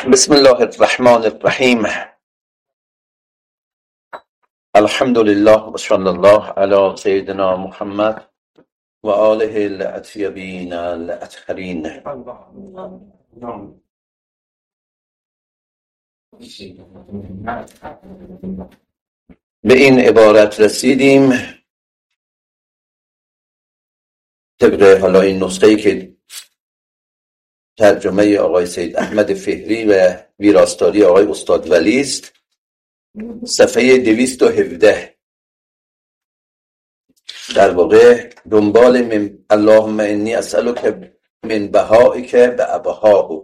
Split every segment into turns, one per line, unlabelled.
بسم الله الرحمن الرحیم. الحمد لله و صلی الله علی سیدنا محمد و آله الاطیبین الاطهرین. به این عبارت رسیدیم طبق حالا این نسخه‌ای که ترجمه آقای سید احمد فهری و ویراستاری آقای استاد ولی است، صفحه 217. در واقع دنبال من اللهم انی اسألک من بهائک بأبهاه.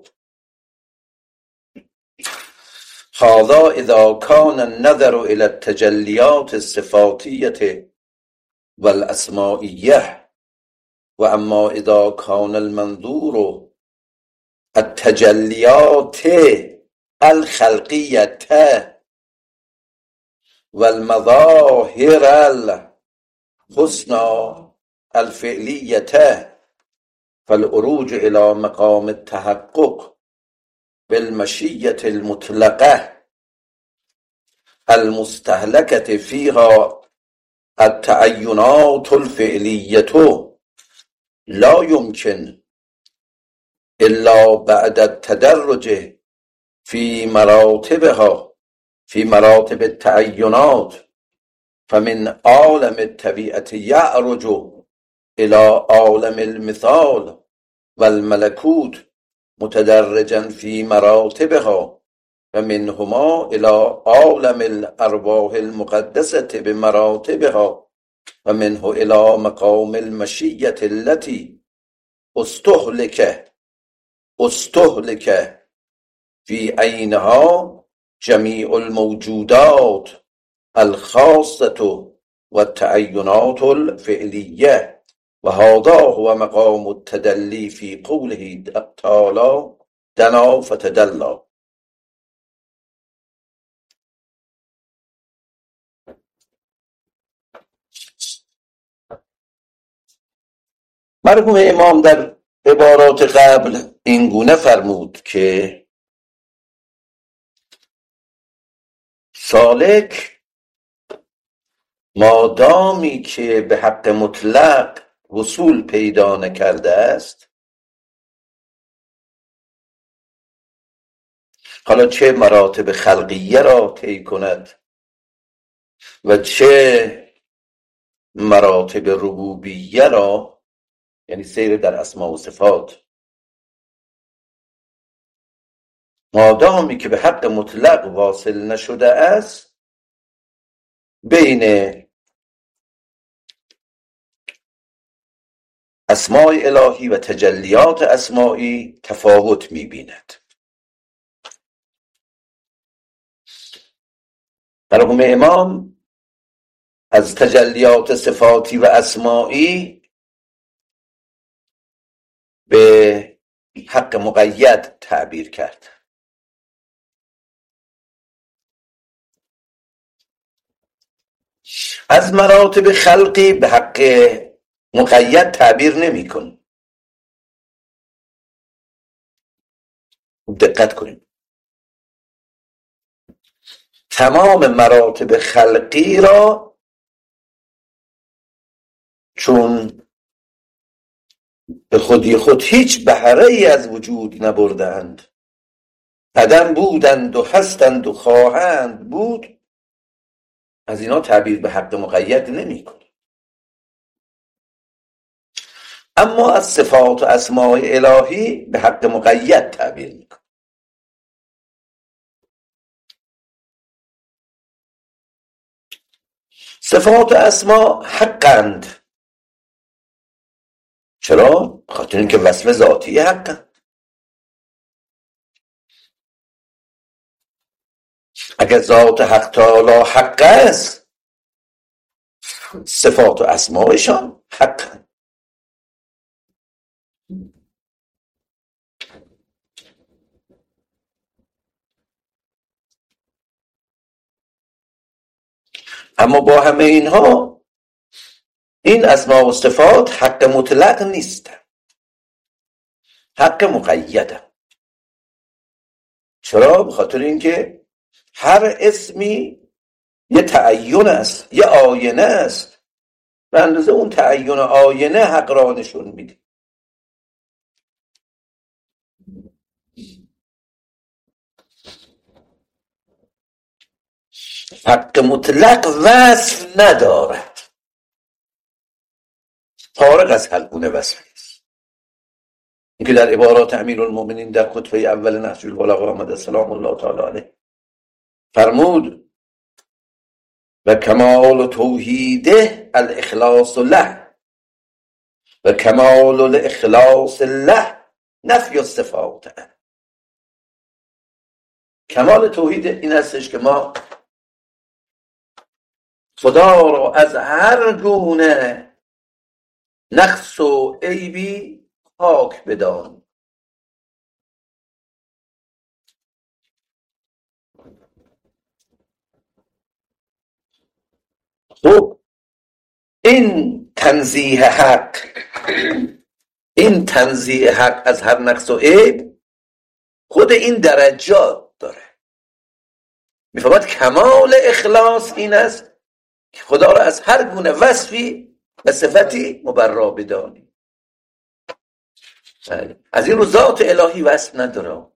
هذا اذا کان النظر الى التجلیات الصفاتیة والاسمائیة، و اما اذا کان المنظور التجلیات الخلقیة والمظاهر الحسنى الفعلیة، فالعروج الى مقام التحقق بالمشیة المطلقة المستهلكة فيها التعینات الفعلیة لا يمكن الا بعد التدرج في مراتبها، في مراتب التعینات، فمن عالم الطبیعة يعرج الى عالم المثال والملكوت متدرجا في مراتبها، ومنهما الى عالم الارواح المقدسة بمراتبها، ومنه الى مقام المشیة التي استهلك في عینها جمیع الموجودات الخاصة والتعینات الفعلیة، وهذا هو مقام التدلی في قوله تعالى دنا فتدلى. مرحوم امام در عبارات قبل این گونه فرمود که سالک مادامی که به حق مطلق وصول پیدا نکرده است، حالا چه مراتب خلقیه را طی کند و چه مراتب ربوبیه را، یعنی سیر در اسما و صفات، مادامی که به حق مطلق واصل نشده است، بین اسماء الهی و تجلیات اسمایی تفاوت می‌بیند. مرحوم امام از تجلیات صفاتی و اسمایی به حق مقید تعبیر کرد. از مراتب خلقی به حق مقید تعبیر نمی کن. دقت کنیم، تمام مراتب خلقی را چون به خودی خود هیچ بهره ای از وجود نبردند، عدم بودند و هستند و خواهند بود، از اینا تعبیر به حق مقید نمی کن. اما از صفات و اسماء الهی به حق مقید تعبیر می کن. صفات و اسما حقند. چرا؟ خاطر اینکه وصف ذاتی حقند. اگر ذات حق تعالی حق است، صفات و اسمایشان حقند. اما با همه اینها این اسما و صفات حق مطلق نیست، حق مقیده. چرا؟ به خاطر اینکه هر اسمی یه تعین است، یه آینه است، به اندازه اون تعین آینه حق را نشون میده. حق مطلق وصف ندارد، فارغ از هر گونه وصفی است. اینکه در عبارات امیرالمومنین در خطبه اول نهج البلاغه آمده سلام الله تعالی علیه فرمود و کمال توحیده الاخلاص له و کمال الاخلاص له نفی الصفات. کمال توحید این هستش که ما خدا را از هر گونه نقص و عیبی پاک بدانیم. خب این تنزیه حق از هر نقص و عیب خود این درجات داره. میفهمد کمال اخلاص این است که خدا را از هر گونه وصفی و صفتی مبرا بدانی. از این رو ذات الهی وصف نداره.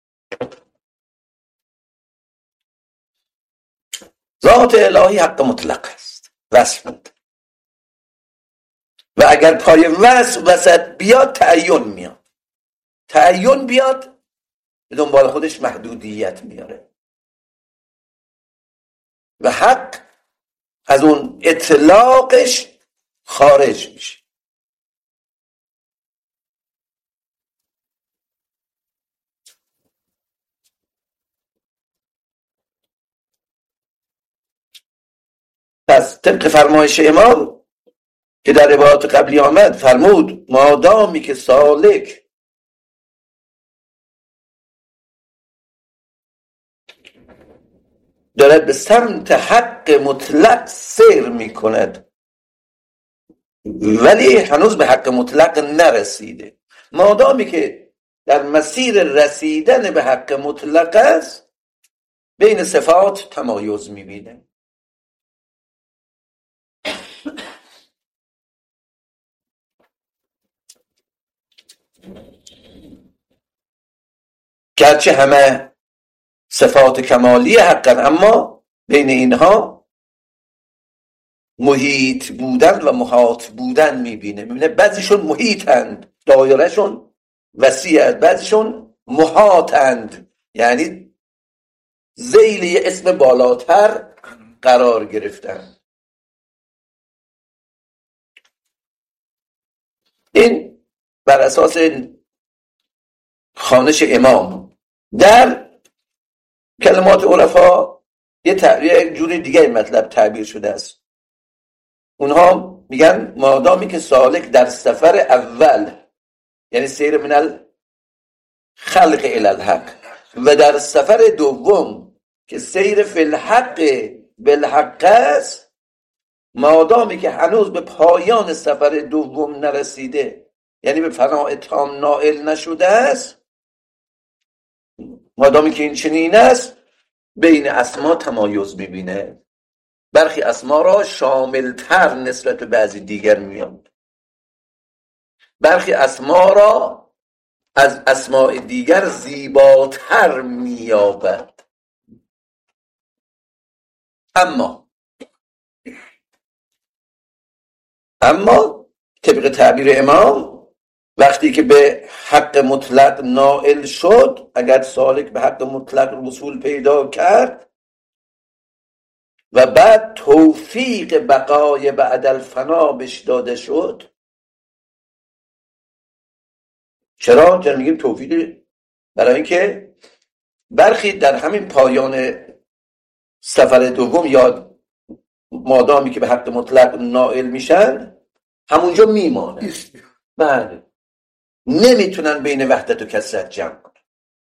ذات الهی حق مطلق است، وصف نداره. و اگر پای وصف وسط بیاد تعین میاد، تعین بیاد به دنبال خودش محدودیت میاره و حق از اون اطلاقش خارج میشه. پس طبق فرمایش امام که در عبارات قبلی آمد فرمود مادامی که سالک دارد به سمت حق مطلق سیر می کند ولی هنوز به حق مطلق نرسیده، مادامی که در مسیر رسیدن به حق مطلق است بین صفات تمایز می بینه. گرچه همه صفات کمالی حقن اما بین اینها محیط بودن و محاط بودن میبینه. بعضیشون محیطند، دایرهشون وسیعند، بعضیشون محاطند، یعنی ذیل یه اسم بالاتر قرار گرفتن. این بر اساس خوانش امام در کلمات عرفا یه جور دیگه این مطلب تعبیر شده است. اونها میگن مادامی که سالک در سفر اول یعنی سیر من الخلق الی الحق و در سفر دوم که سیر فی الحق بالحق است، مادامی که هنوز به پایان سفر دوم نرسیده یعنی به فناء تام نائل نشده است، مادامی که این چنین است بین اسما تمایز میبینه. برخی اسما را شاملتر نسبت به بعضی دیگر میاد، برخی اسما را از اسماء دیگر زیباتر مییابد. اما طبق تعبیر امام وقتی که به حق مطلق نائل شد، اگر سالک به حق مطلق وصول پیدا کرد و بعد توفیق بقای بعد الفنا بهش داده شد. چرا میگیم توفیق؟ برای اینکه برخی در همین پایان سفر دوم یا مادامی که به حق مطلق نائل میشن همونجا میمانه، بله، نمیتونن بین وحدت و کثرت جمع کنن.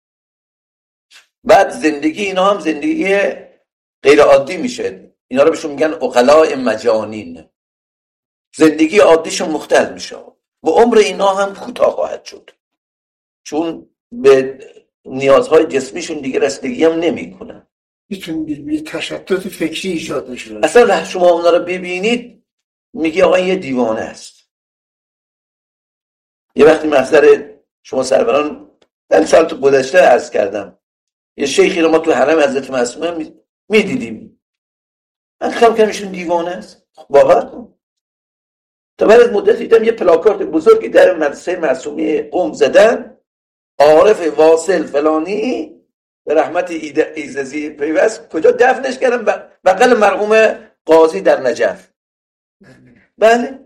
بعد زندگی اینا هم زندگی غیر عادی میشه. اینا رو بهشون میگن عقلاء مجانین. زندگی عادیشون مختل میشه و عمر اینا هم کوتاه خواهد شد، چون به نیازهای جسمیشون دیگه رسیدگی هم نمی کنن.
میتونه یه تشتت فکری ایجاد بشه.
اصلا شما اونا رو ببینید میگی آقا یه دیوانه است. یه وقتی محضر شما سروران در سال تو گذشته عرض کردم، یه شیخی رو ما تو حرم حضرت معصومه میدیدیم، من خیال کردم ایشون دیوانه است. باور کن تا بعد از مدت دیدم یه پلاکارد بزرگی در مدرسه معصومه قم زدن، عارف واصل فلانی به رحمت ایزدی پیوست، کجا دفنش کردن؟ بغل مرحوم قاضی در نجف. بله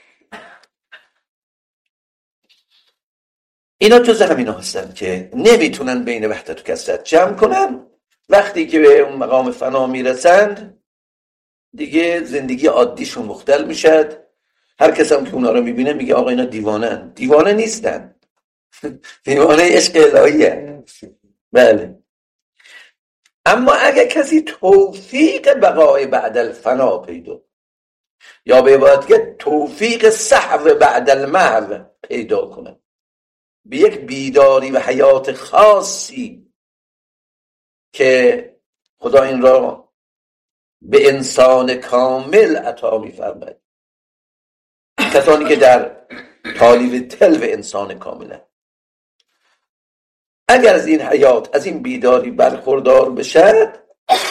اینا جز همینا هستن که نمیتونن بین وحدت و کثرت جمع کنن. وقتی که به اون مقام فنا میرسند دیگه زندگی عادیشون مختل میشد. هر کس هم که اونا رو میبینه میگه آقا اینا دیوانن. دیوانه نیستن، دیوانه عشق الهیه. بله. اما اگه کسی توفیق بقای بعد الفنا پیدا، یا به عبارت که توفیق صحو بعد المحو پیدا کنه، به یک بیداری و حیات خاصی که خدا این را به انسان کامل عطا می‌فرماید، کسانی که در تالیب تلو انسان کامله، اگر از این حیات، از این بیداری برخوردار بشد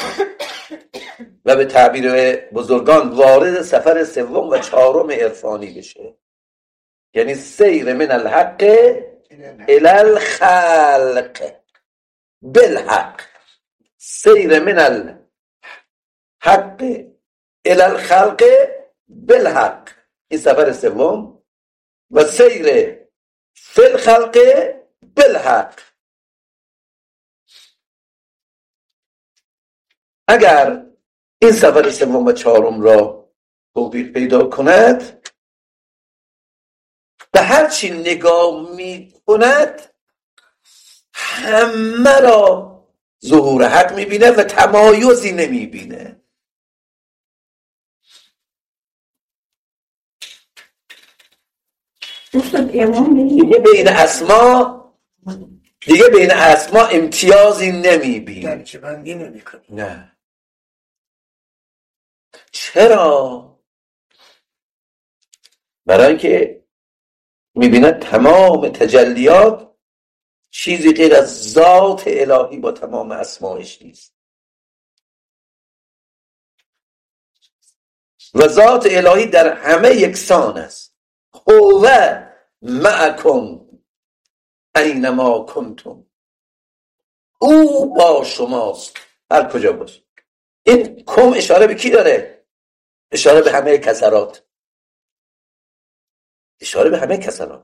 و به تعبیر بزرگان وارد سفر سوم و چهارم عرفانی بشه، یعنی سیر من الحق الی الخلق بالحق، سیر من الحق الی الخلق بالحق، این سفر سوم، و سیر فی الخلق بالحق. اگر این سفر سوم و چهارم را توفیق پیدا کند، به هر چی نگاه می کند همه را ظهور حق می بینه و تمایزی نمی بینه. دیگه بین اسما امتیازی نمی بینه.
درجه بندی نمی کنه.
نه. چرا؟ برای اینکه میبینه تمام تجلیات چیزی غیر از ذات الهی با تمام اسمایش نیست و ذات الهی در همه یکسان است. هو معکم اینما کنتم، او با شماست هر کجا باش. این کم اشاره به کی داره؟ اشاره به همه کسرات، اشاره به همه کسرات.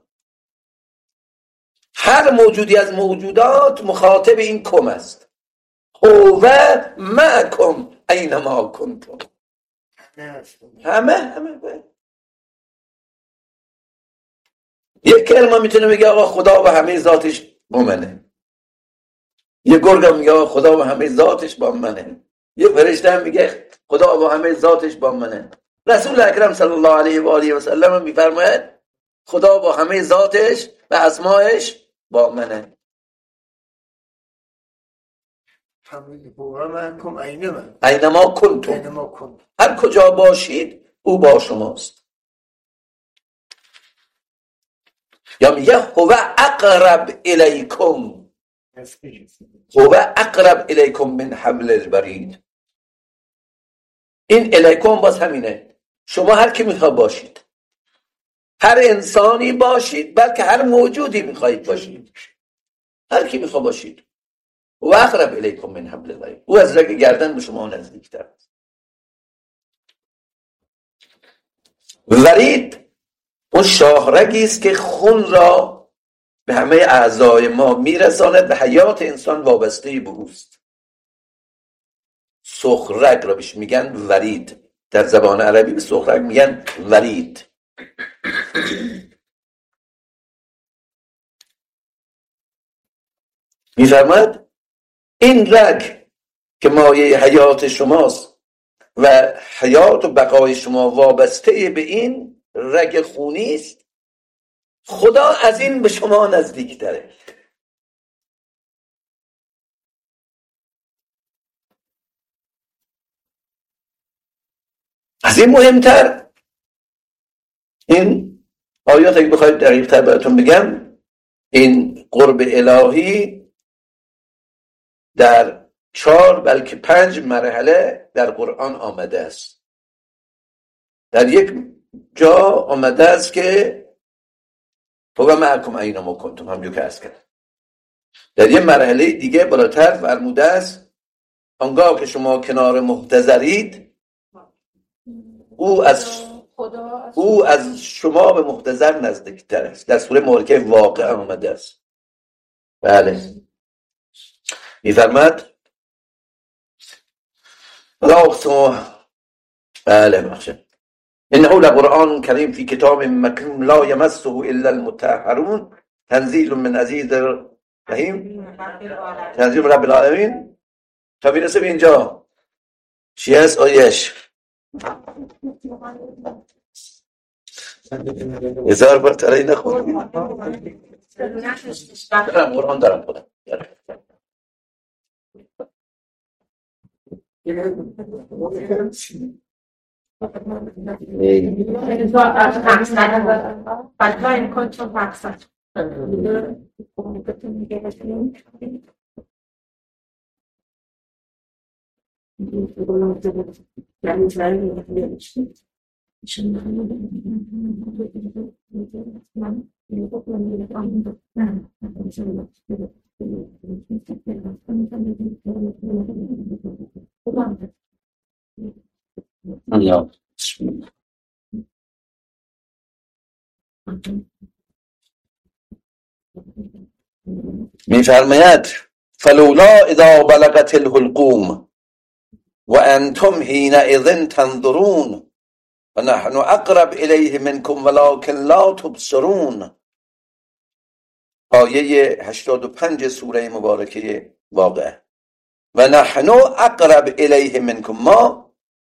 هر موجودی از موجودات مخاطب این کم است. هو معکم اینما کنتم، همه. یک کلمه میتونه بگه آقا خدا و همه ذاتش با منه، یه گرگ هم میگه آقا خدا و همه ذاتش با منه، یه فرشته هم میگه خدا و همه ذاتش با منه. رسول اکرم صلی الله علیه و آله و سلم میفرماید خدا با همه ذاتش و اسمایش با منه. اینما کنتم، هر کجا باشید او با شماست. یا میگه هو اقرب الیکم، هو اقرب الیکم من حبل الورید. این الیکم باز همینه، شما هر کی میخوا باشید، هر انسانی باشید، بلکه هر موجودی میخواید باشید، هر کی میخوا باشید، و اقرب الیکم من حبل الورید، او از رگ گردن به شما نزدیکتر است. ورید اون شاهرگی است که خون را به همه اعضای ما میرساند و حیات انسان وابسته به اوست. سخرگ را بهش میگن ورید، در زبان عربی به سخرگ میگن ورید. میفرماد این رگ که مایه حیات شماست و حیات و بقای شما وابسته به این رگ خونی است، خدا از این به شما نزدیک تره. از این مهمتر این آیات اگه بخواید دقیق تر براتون بگم، این قرب الهی در 4 بلکه 5 مرحله در قرآن آمده است. در یک جا آمده است که هو معکم اینما کنتم، همونجور که عرض کردم. در یک مرحله دیگه بالاتر فرموده است آنگاه که شما کنار محتضرید او از شما به محتضر نزدیکتر است. در سوره مبارکه واقع آمده است. بله میفرماد بله بخشید انه لقرآن کریم فی کتاب مکنون لا یمسه الا المطهرون تنزیل من عزیز رحیم تنزیل من رب العالمین. تا میرسه به اینجا چی هست آیش؟ 1000 بار ترایی نخوندی؟ قرآن دارم خودم میفرماید فلولا اذا بلغت الحلقوم و انتم حینئذ تنظرون و نحن اقرب الیه منکم ولکن لا تبصرون. آیه 85 سوره مبارکه واقعه. و نحن اقرب الیه منکم، ما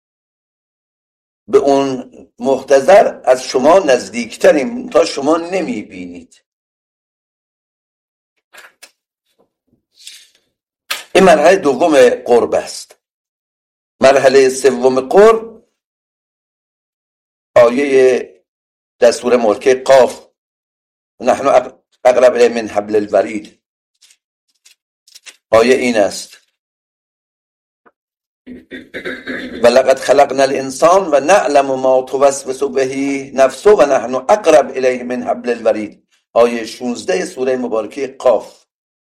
به اون محتضر از شما نزدیکتریم تا شما نمی بینید. این مرحله دوم قرب است. مرحله سوم قرب آیه در سوره مبارکه قاف نحن اقرب الیه من حبل الورید. آیه این است ولقد خلقنا الانسان و نعلم ما توسوس به نفسه و نحن اقرب الیه من حبل الورید. آیه 16 سوره مبارکه قاف.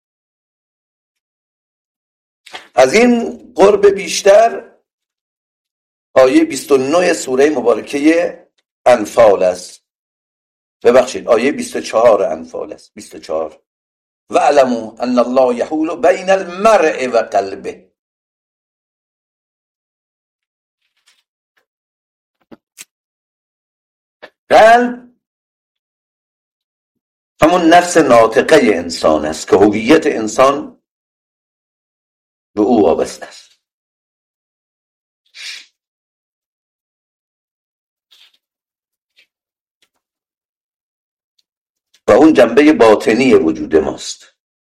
از این قرب بیشتر آیه 29 سوره مبارکه انفال است. ببخشید آیه 24 انفال است. 24 و علموا ان الله یحول بین المرء و قلبه. قلب همون نفس ناطقه انسان است که هویت انسان به او وابسته است. و اون جنبه باطنی وجود ماست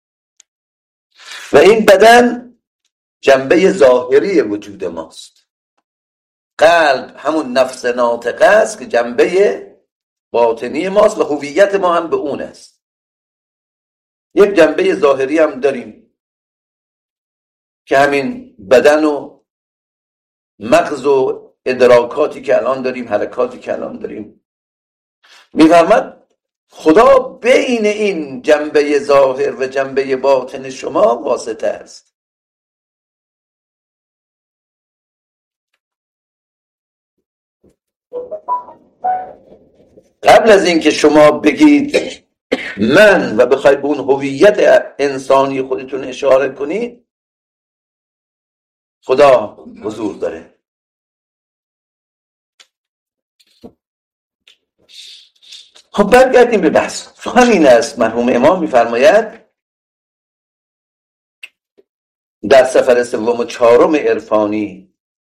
و این بدن جنبه ظاهری وجود ماست. قلب همون نفس ناطقه است که جنبه باطنی ماست و هویت ما هم به اون است. یک جنبه ظاهری هم داریم که همین بدن و مغز و ادراکاتی که الان داریم، حرکاتی که الان داریم. می‌فرماد خدا بین این جنبه ظاهر و جنبه باطن شما واسطه است. قبل از این که شما بگید من و بخواید به اون هویت انسانی خودتون اشاره کنید، خدا حضور داره. خب برگردیم به بحث. سخن این است مرحوم امام میفرماید در سفر سوم و چهارم عرفانی،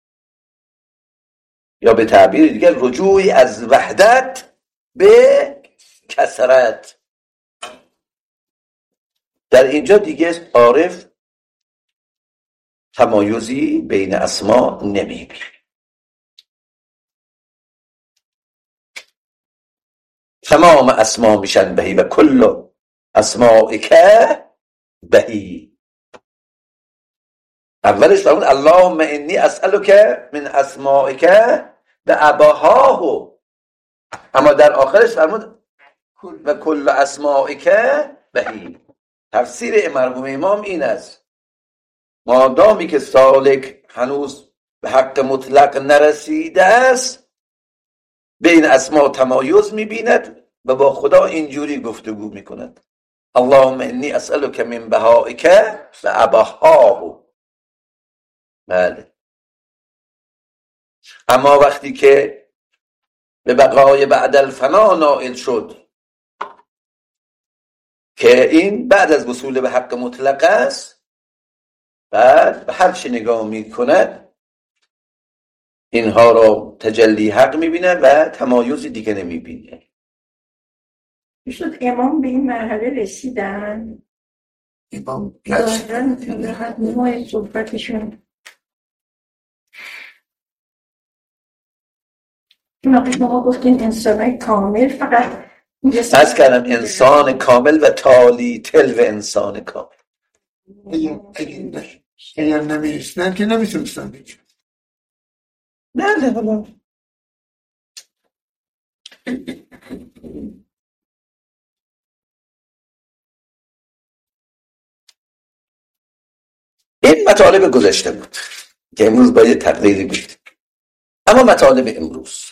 یا به تعبیر دیگر رجوعی از وحدت به کثرت، در اینجا دیگه عارف تمایزی بین اسما نمیبینه. تمام اسما میشن بهی و کل اسمائک بهی. اولش فرمود اللهم انی اسألک من اسمائک به ابهاه، اما در آخرش فرمود و کل اسمائک بهی. تفسیر مرحوم امام این است مادامی که سالک هنوز به حق مطلق نرسیده است بین اسما تمایز میبیند و با خدا اینجوری گفتگو میکند اللهم انی اسألک من بهائک و ابهاه. بله. اما وقتی که به بقای بعد الفنا نائل شد که این بعد از وصول به حق مطلق است، بعد به هر چی نگاه میکند اینها را تجلی حق میبینه و تمایز دیگه نمیبینه.
میشد امام به این مرحله رسیدن
امام
ظاهرا در نوع صحبتشون این شما گفتین انسان کامل فقط
از کردم انسان کامل و تالی تل و انسان کامل.
اگر نمیرسیدن که نمیتونستن بگن.
نه حالا این مطالب گذشته بود که امروز باید تقدیری بود. اما مطالب امروز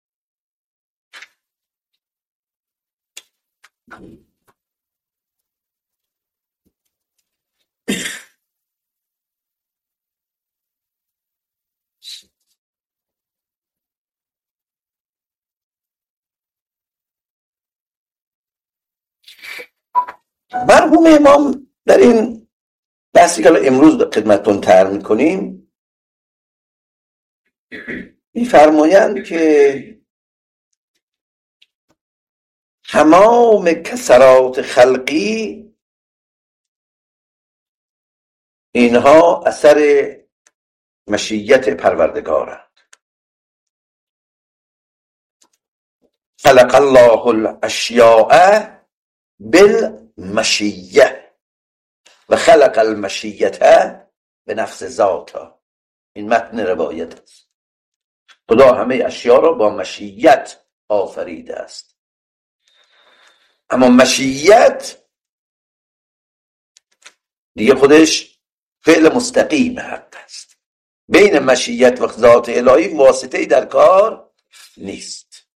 مرحوم امام در این بحثی که امروز خدمتتون طرح می‌کنیم می‌فرمایند که تمام کسرات خلقی اینها اثر مشیت پروردگارند. خلق الله الاشیاء بالمشیه و خلق المشیت به نفس ذاتا. این متن روایت است. خدا همه اشیا را با مشیت آفریده است، اما مشیت دیگه خودش فعل مستقیم حق است. بین مشیت و ذات الهی واسطه‌ای در کار نیست.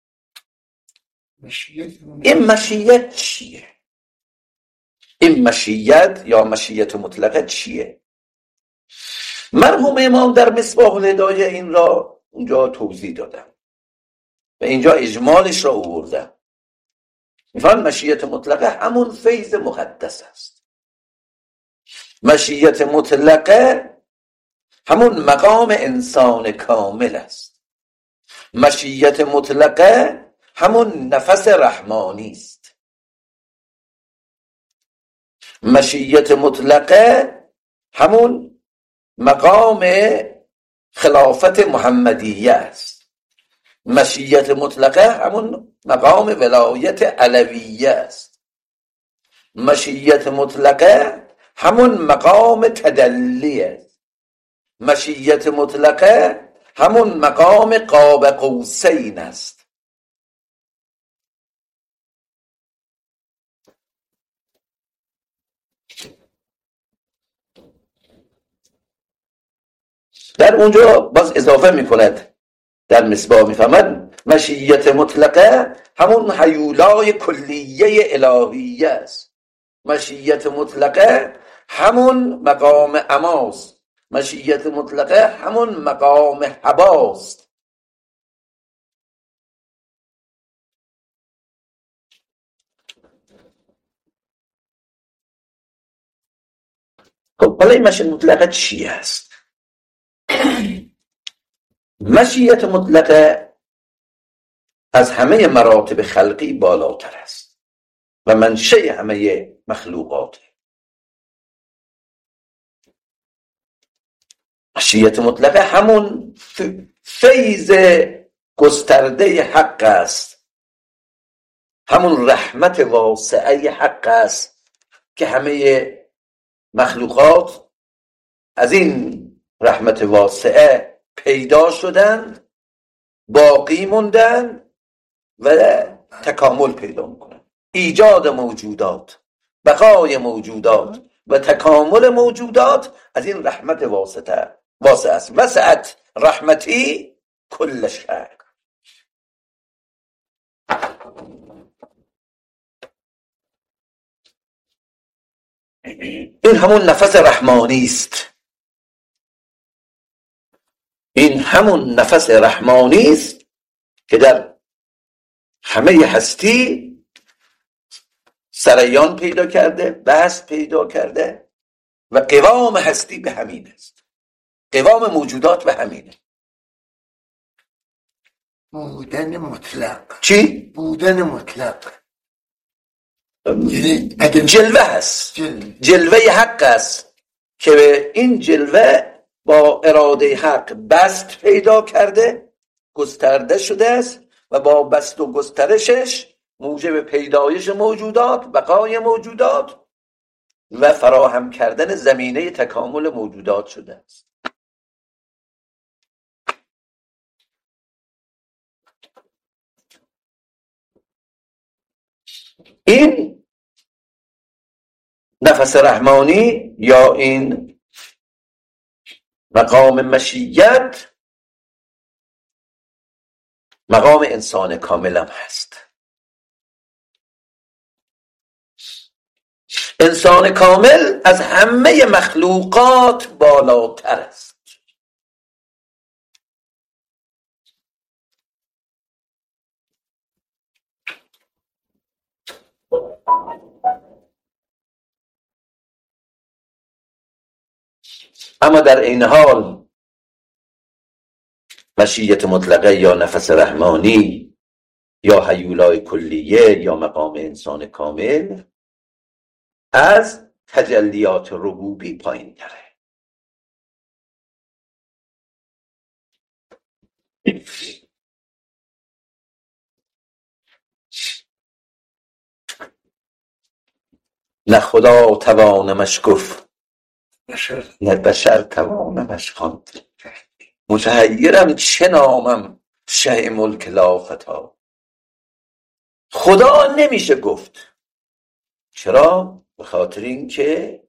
این مشیت چیه؟ این مشیت یا مشیت مطلقه چیه؟ مرحوم امام در مصباح الهدایه این را اونجا توضیح دادم و اینجا اجمالش را آوردم. میفرمایند مشیت مطلقه همون فیض مقدس است. مشیت مطلقه همون مقام انسان کامل است. مشیت مطلقه همون نفس رحمانی است. مشیت مطلقه همون مقام خلافت محمدیه است. مشیت مطلقه همون مقام ولایت علویه است. مشیت مطلقه همون مقام تدلی است. مشیت مطلقه همون مقام قاب قوسین است. در اونجا باز اضافه میکند در مصباح میفهمد مشیت مطلقه همون هیولای کلیه الهیه است. مشیت مطلقه همون مقام اماست. مشیت مطلقه همون مقام هباست. خب حالا این مشیت مطلقه چی است؟ مشیت مطلقه از همه مراتب خلقی بالاتر است و منشأ همه مخلوقات. مشیت مطلقه همون فیض گسترده حق است همون رحمت واسعه حق است که همه مخلوقات از این رحمت واسعه پیدا شدند، باقی موندن و تکامل پیدا میکنن. ایجاد موجودات، بقای موجودات و تکامل موجودات از این رحمت واسعه است. وسعت رحمتی کل شیء. این همون نفس رحمانی است. این همون نفس رحمانی است که در همه هستی سریان پیدا کرده، بست پیدا کرده و قوام هستی به همین است. قوام موجودات به همینه.
بودن مطلق.
چی؟
بودن مطلق.
جلوه هست. جلوه حق است که این جلوه با اراده حق بست پیدا کرده، گسترده شده است و با بست و گسترشش موجب پیدایش موجودات، بقای موجودات و فراهم کردن زمینه تکامل موجودات شده است. این نفس رحمانی یا این مقام مشیت مقام انسان کامل هم هست. انسان کامل از همه مخلوقات بالاتر است. اما در این حال مشیت مطلقه یا نفس رحمانی یا هیولای کلیه یا مقام انسان کامل از تجلیات ربوبی پایین تره. نه خدا توانمش گفت نه بشر توانمش خواند. متحیرم چه نامم شه ملک لا خطا. خدا نمیشه گفت. چرا؟ به خاطر این که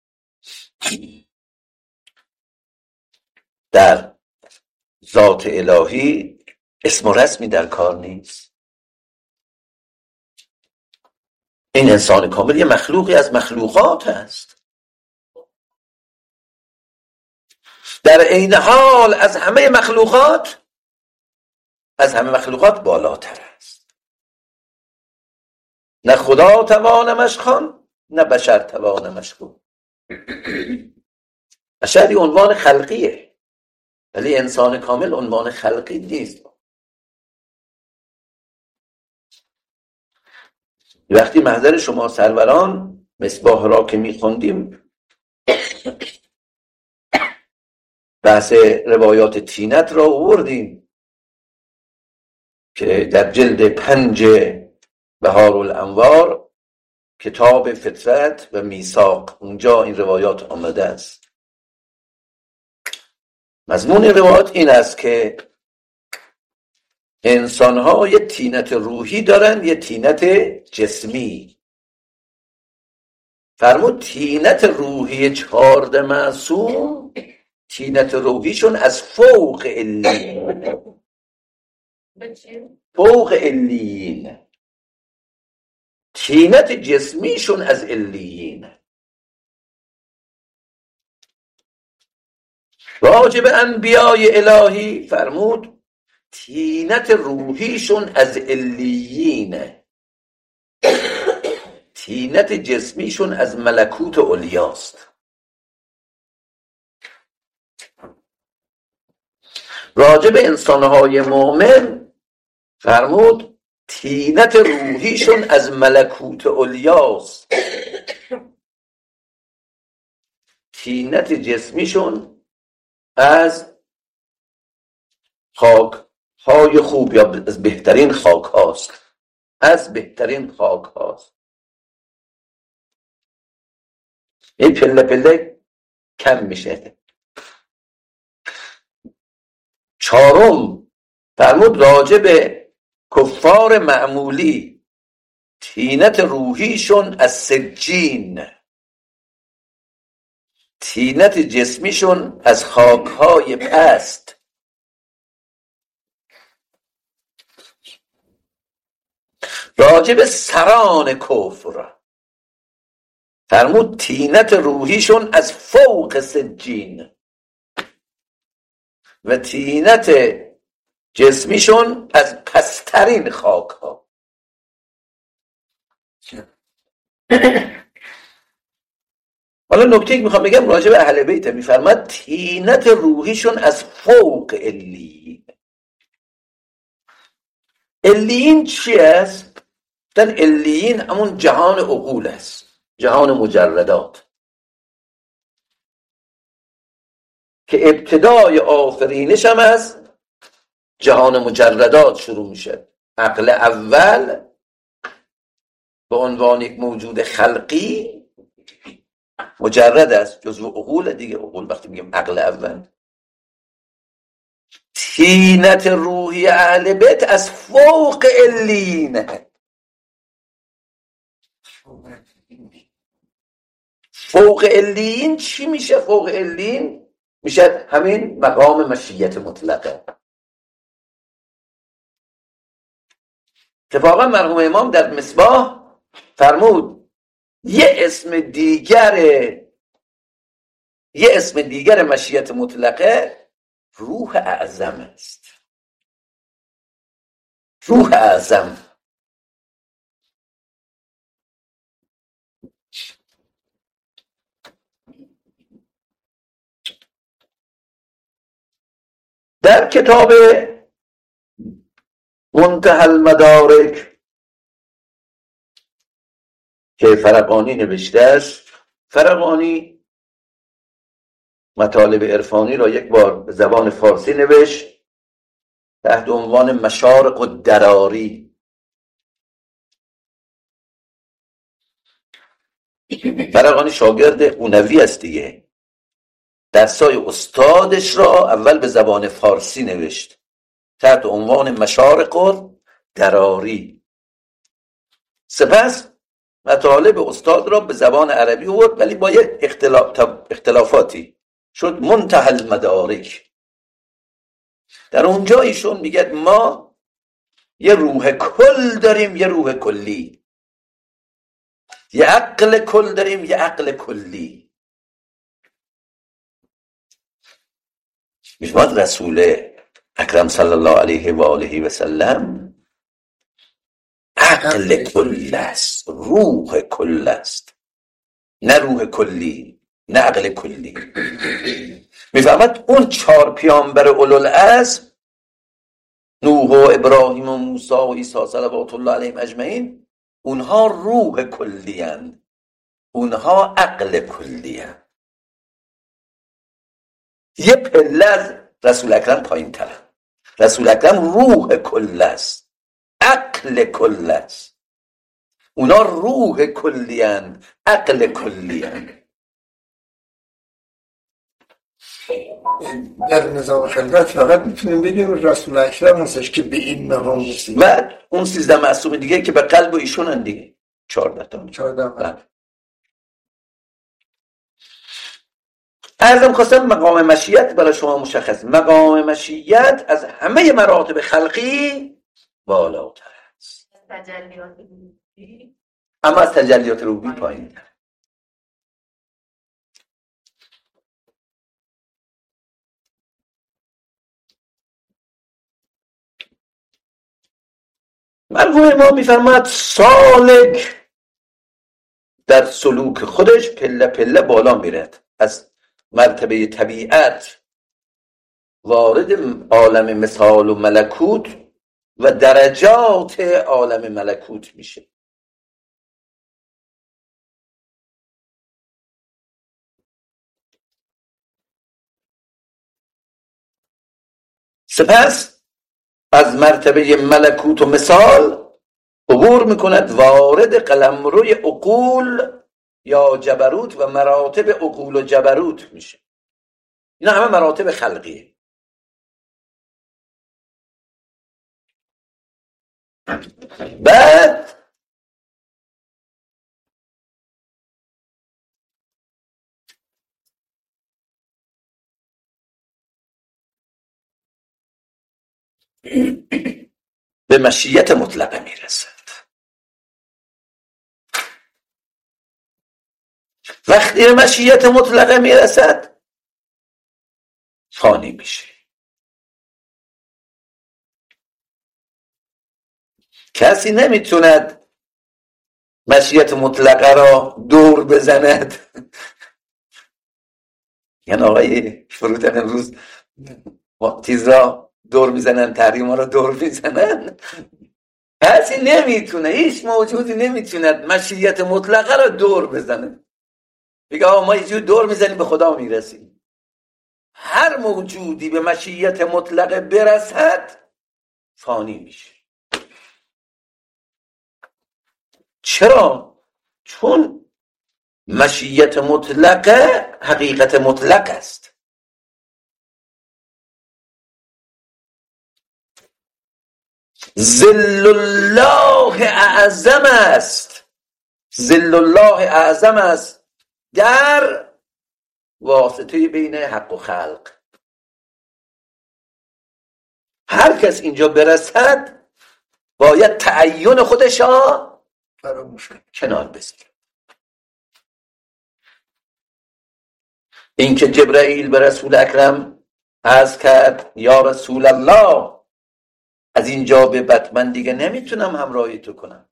در ذات الهی اسم و رسمی در کار نیست. این انسان کامل یه مخلوقی از مخلوقات است. در عین حال از همه مخلوقات بالاتر است. نه خدا توانمش خواند نه بشر توانمش گفت. بشر یه عنوان خلقیه ولی انسان کامل عنوان خلقی نیست. وقتی محضر شما سروران مصباح را که می‌خوندیم بحث روایات تینت را آوردیم که در جلد 5 بهارالانوار کتاب فطرت و میثاق اونجا این روایات آمده است. مضمون روایات این است که انسان‌ها یه تینت روحی دارن یه تینت جسمی. فرمود تینت روحی 14 معصوم تینت روحیشون از فوق علیین، تینت جسمیشون از علیین. واجب انبیای الهی فرمود تینت روحیشون از علیین، تینت جسمیشون از ملکوت علیاست. راجب انسانهای مؤمن فرمود تینت روحیشون از ملکوت علیاست، تینت جسمیشون از خاک های خوب یا از بهترین خاک هاست. از بهترین خاک هاست. این پله پله کم میشه. چهارم فرمود راجع به کفار معمولی طینت روحیشون از سجین، طینت جسمیشون از خاکهای پست. راجع به سران کفر فرمود طینت روحیشون از فوق سجین و طینت جسمیشون از پسترین خاک ها. حالا نکته که میخوام بگم راجع به اهل بیت میفرماد طینت روحیشون از فوق علیین. علیین چی است؟ در علیین همون جهان عقول است، جهان مجردات که ابتدای آفرینش هم از جهان مجردات شروع میشه. عقل اول به عنوان یک موجود خلقی مجرد است، جزو عقول دیگه. عقول وقتی میگیم عقل اول، طینت روحی اهل بیت از فوق علیین. فوق علیین چی میشه؟ فوق علیین میشه همین مقام مشیت مطلقه. اتفاقا مرحوم امام در مصباح فرمود یه اسم دیگر مشیت مطلقه روح اعظم است. روح اعظم در کتاب منتهی المدارک که فرقانی نوشته است، فرقانی مطالب عرفانی را یک بار به زبان فارسی نوشت تحت عنوان مشارق الدراری. فرقانی شاگرد اونوی است دیگه. درسای استادش را اول به زبان فارسی نوشت تحت عنوان مشارق الدراری، سپس مطالب استاد را به زبان عربی آورد ولی با یک اختلافاتی شد منتهی المدارک. در اونجا ایشون میگه ما یه روح کل داریم، یه روح کلی، یه عقل کل داریم، یه عقل کلی. میفرماد رسول اکرم صلی الله علیه و آله و سلم عقل کل است، روح کل است، نه روح کلی، نه عقل کلی. میفهمد اون 4 پیامبر اولوالعزم نوح و ابراهیم و موسی و عیسی صلوات الله علیهم اجمعین، اونها روح کلی اند، اونها عقل کلی اند. یه پله از رسول اکرم پایین تره. رسول اکرم روح کل است، عقل کل است، اونا روح کلی اند، عقل کلی اند.
در نظام خلقت فقط میتونیم بگیم رسول اکرم هستش که به این مقام رسید
و اون 13 معصوم دیگه که به قلب و ایشونن دیگه 14 تا.
14.
ارزم خواستم مقام مشیت برای شما مشخص. مقام مشیت از همه مراتب خلقی بالاتر است، اما از تجلیات روحی پایین تر. مرحوم ما میفرماد سالک در سلوک خودش پله پله بالا میرد، از مرتبه طبیعت وارد عالم مثال و ملکوت و درجات عالم ملکوت میشه. سپس از مرتبه ملکوت و مثال عبور میکند وارد قلمروی عقول یا جبروت و مراتب عقول و جبروت میشه. اینا همه مراتب خلقیه. بعد به مشیت مطلقه میرسد. وقتی به مشیت مطلقه میرسد فانی میشه. کسی نمیتوند مشیت مطلقه را دور بزند. یعنی آقای فروتن امروز چیز را دور میزنن، تحریم را دور میزنن. کسی نمیتونه، هیچ موجودی نمیتوند مشیت مطلقه را دور بزنه. بگه آقا ما یه دور میزنیم به خدا میرسیم. هر موجودی به مشیت مطلقه برسد فانی میشه. چرا؟ چون مشیت مطلقه حقیقت مطلق است. ذل الله اعظم است. ذل الله اعظم است در واسطه بین حق و خلق. هر کس اینجا برسد باید تعین خودش را
فراموش کنه،
کنار بذاره. اینکه جبرائیل به رسول اکرم عرض کرد یا رسول الله از اینجا به بعد من دیگه نمیتونم همراهی تو کنم.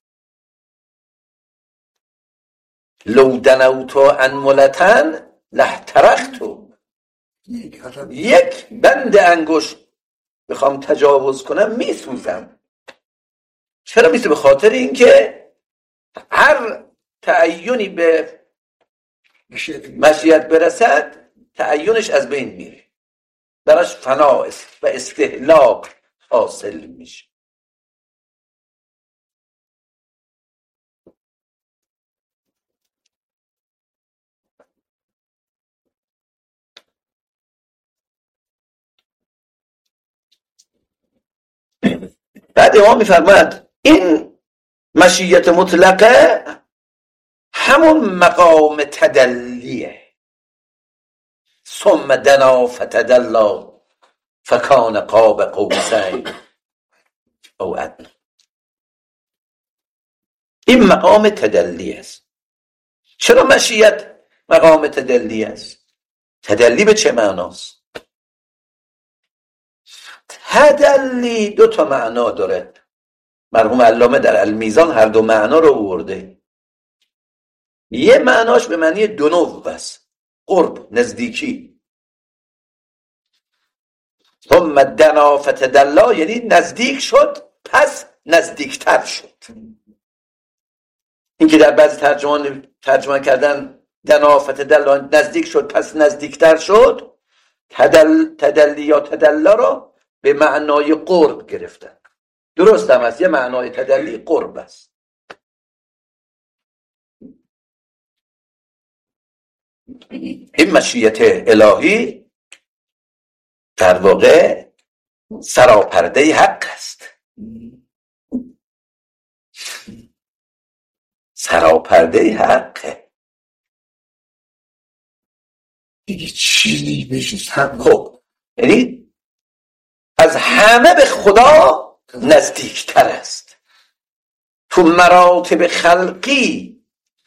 لو دنوتو انملتن لحترقتو. یک بند انگشت بخوام تجاوز کنم میسوزم. چرا میسوزم؟ به خاطر اینکه هر تعینی به مشیت برسد تعینش از بین میره، براش فنا و استهلاک حاصل میشه. بعد امام میفرماید این مشیت مطلقه همون مقام تدلیه. ثم دنا فتدلا فکان قاب قوسین او ادنی. این مقام تدلی است. چرا مشیت مقام تدلی است؟ تدلی به چه معناست؟ تدلی دو تا معنا داره. مرحوم علامه در المیزان هر دو معنا رو آورده. یه معناش به معنی دنو است، قرب، نزدیکی. ثم دنا فتدلا یعنی نزدیک شد پس نزدیکتر شد. این که در بعضی ترجمه کردن دنا فتدلا نزدیک شد پس نزدیکتر شد، تدلی یا تدلا رو به معنای قرب گرفتن. درست هم است، یه معنای تدلی قرب است. این مشیت الهی در واقع سراپرده حق است. سراپرده حقه.
دیگه چیزی بجز حق.
خب یعنی از همه به خدا نزدیکتر است. تو مراتب خلقی،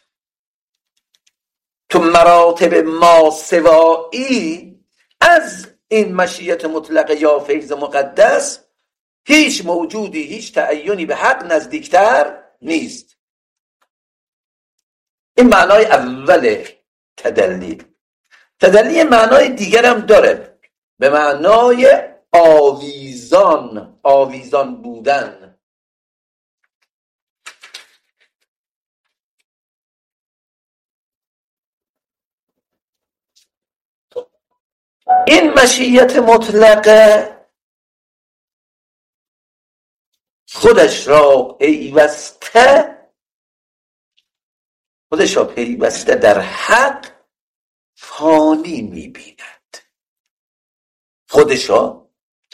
تو مراتب ماسوایی از این مشیت مطلقه یا فیض مقدس هیچ موجودی، هیچ تعینی به حق نزدیکتر نیست. این معنای اول تدلی. تدلی معنای دیگر هم داره، به معنای آویزان بودن. این مشیت مطلقه خودش را پیوسته در حق فانی می‌بیند. خودش را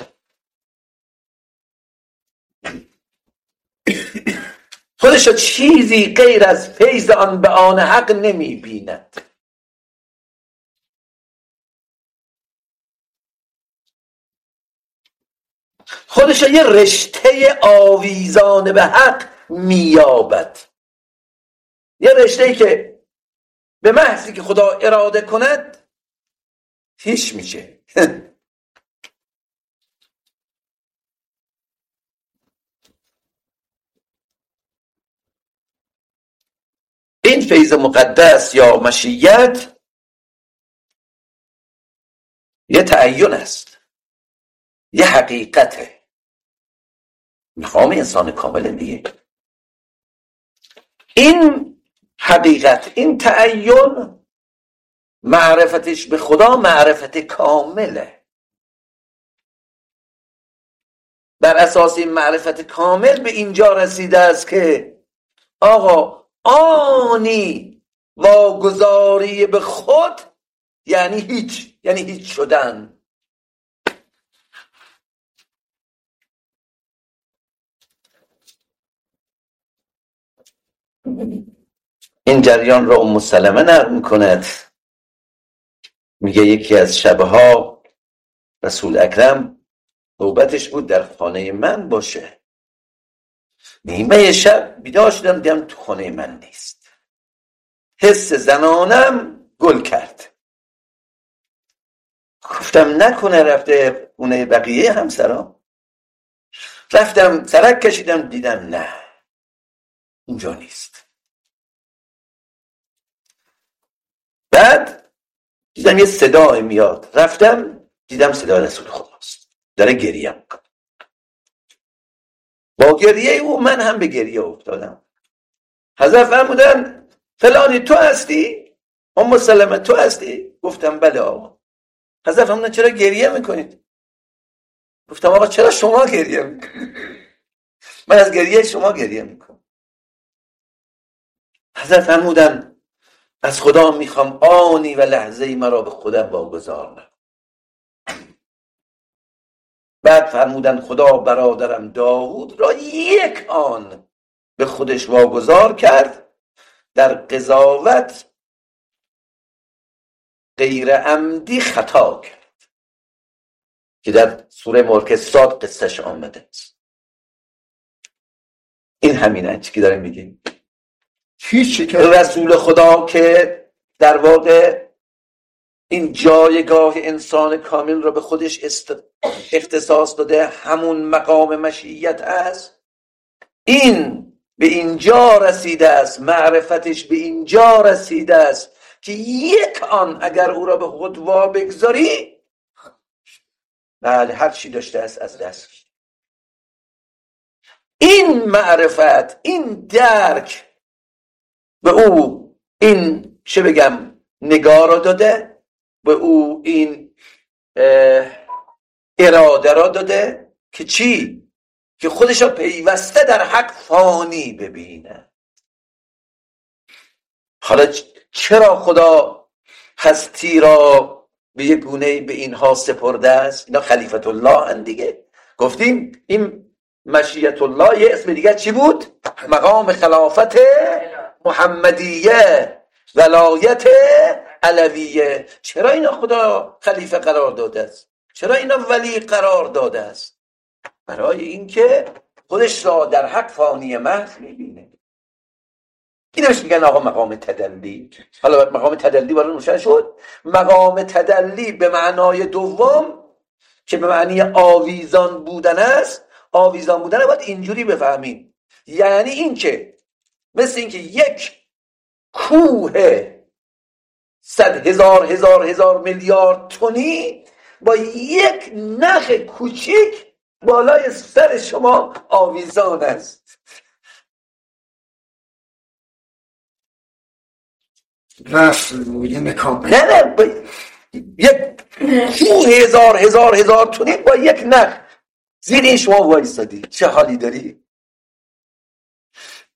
چیزی غیر از فیض آن به آن حق نمی‌بیند. خودش را یه رشته آویزان به حق می‌یابد، یه رشته‌ای که به محضی که خدا اراده کند هیچ میشه. این فیض مقدس یا مشیت یه تعین است، یه حقیقته، مقام انسان کامل دیگه. این حقیقت، این تعین، معرفتش به خدا معرفت کامله. بر اساس این معرفت کامل به اینجا رسیده است که آقا آنی واگذاری به خود یعنی هیچ شدن. این جریان را ام سلمه نقل می‌کند، میگه یکی از شبها رسول اکرم نوبتش بود در خانه من باشه، نیمه شب بیدار شدم دیدم تو خانه من نیست. حس زنانم گل کرد، گفتم نکنه رفته خونه بقیه همسران. رفتم سرک کشیدم دیدم نه، اونجا نیست. بعد دیدم یه صدای میاد، رفتم دیدم صدای رسول خداست، داره گریه میکنه. با گریه او من هم به گریه افتادم. حضرت فرمودن فلانی تو هستی؟ ام سلمه تو هستی؟ گفتم بله آقا. حضرت فرمودن چرا گریه میکنید؟ گفتم آقا چرا شما گریه میکنید؟ من از گریه شما گریه میکنم. حضرت فرمودن از خدا میخوام آنی و لحظه‌ای مرا به خودم واگذار نکن. بعد فرمودن خدا برادرم داوود را یک آن به خودش واگذار کرد، در قضاوت غیر عمدی خطا کرد که در سوره ملک صاد قصهش آمده است. این همینه چی که داریم میگیم. رسول خدا که در واقع این جایگاه انسان کامل را به خودش اختصاص داده، همون مقام مشیت است، این به اینجا رسیده است، معرفتش به اینجا رسیده است که یک آن اگر او را به خود وا بگذاری، بله هر چی داشته است از دست. این معرفت، این درک به او این چه بگم نگاه را داده، به او این اراده را داده که چی؟ که خودش را پیوسته در حق فانی ببینه. حالا چرا خدا هستی را به یک گونه به اینها سپرده است؟ اینا خلیفت الله هن دیگه. گفتیم این مشیت الله یه اسم دیگه چی بود؟ مقام خلافت محمدیه، ولایت علویه. چرا اینا خدا خلیفه قرار داده است؟ چرا اینا ولی قرار داده است؟ برای اینکه خودش را در حق فانی محض میبینه. این بهش میگن آقا مقام تدلی. حالا مقام تدلی برای روشن شد. مقام تدلی به معنای دوم که به معنی آویزان بودن است، آویزان بودن باید اینجوری بفهمیم، یعنی این که مثل این که یک کوه 100,000 میلیارد تنی با یک نخ کوچیک بالای سر شما آویزان است.
رسول کامل.
نه یک کوه 1,000,000 تنی با یک نخ زیر شما وایستادی، چه حالی داری؟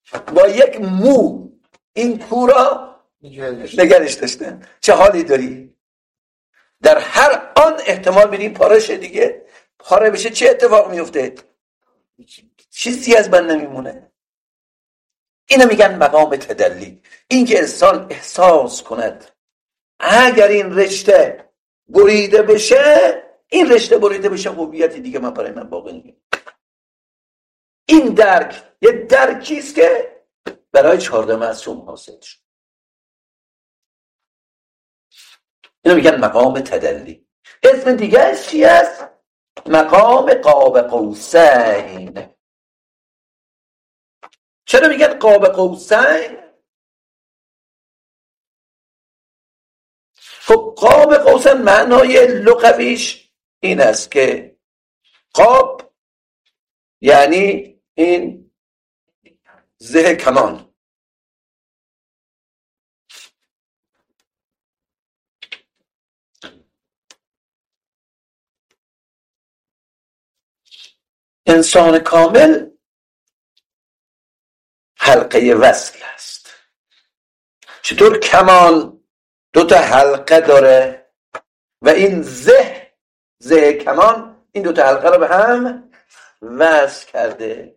با یک مو این کو را نگرش داشتن. چه حالی داری؟ در هر آن احتمال میدیم پارشه دیگه، پاره بشه چه اتفاق میفته؟ چیزی از من نمیمونه. اینو میگن مقام تدلی. این که انسان احساس کند اگر این رشته بریده بشه، این رشته بریده بشه، هویتی دیگه من برای من باقی نمیمونه. این درک یه درکیست که برای 14 معصوم حاصل شد. اینو میگن مقام تدلی. اسم دیگه چی است؟ مقام قاب قوسین. چرا میگن قاب قوسین؟ خب قاب قوسین معنای لغویش این است که قاب یعنی این زه کمان، انسان کامل حلقه وصل است. چطور کمان 2 حلقه داره و این زه کمان این 2 حلقه رو به هم وصل کرده.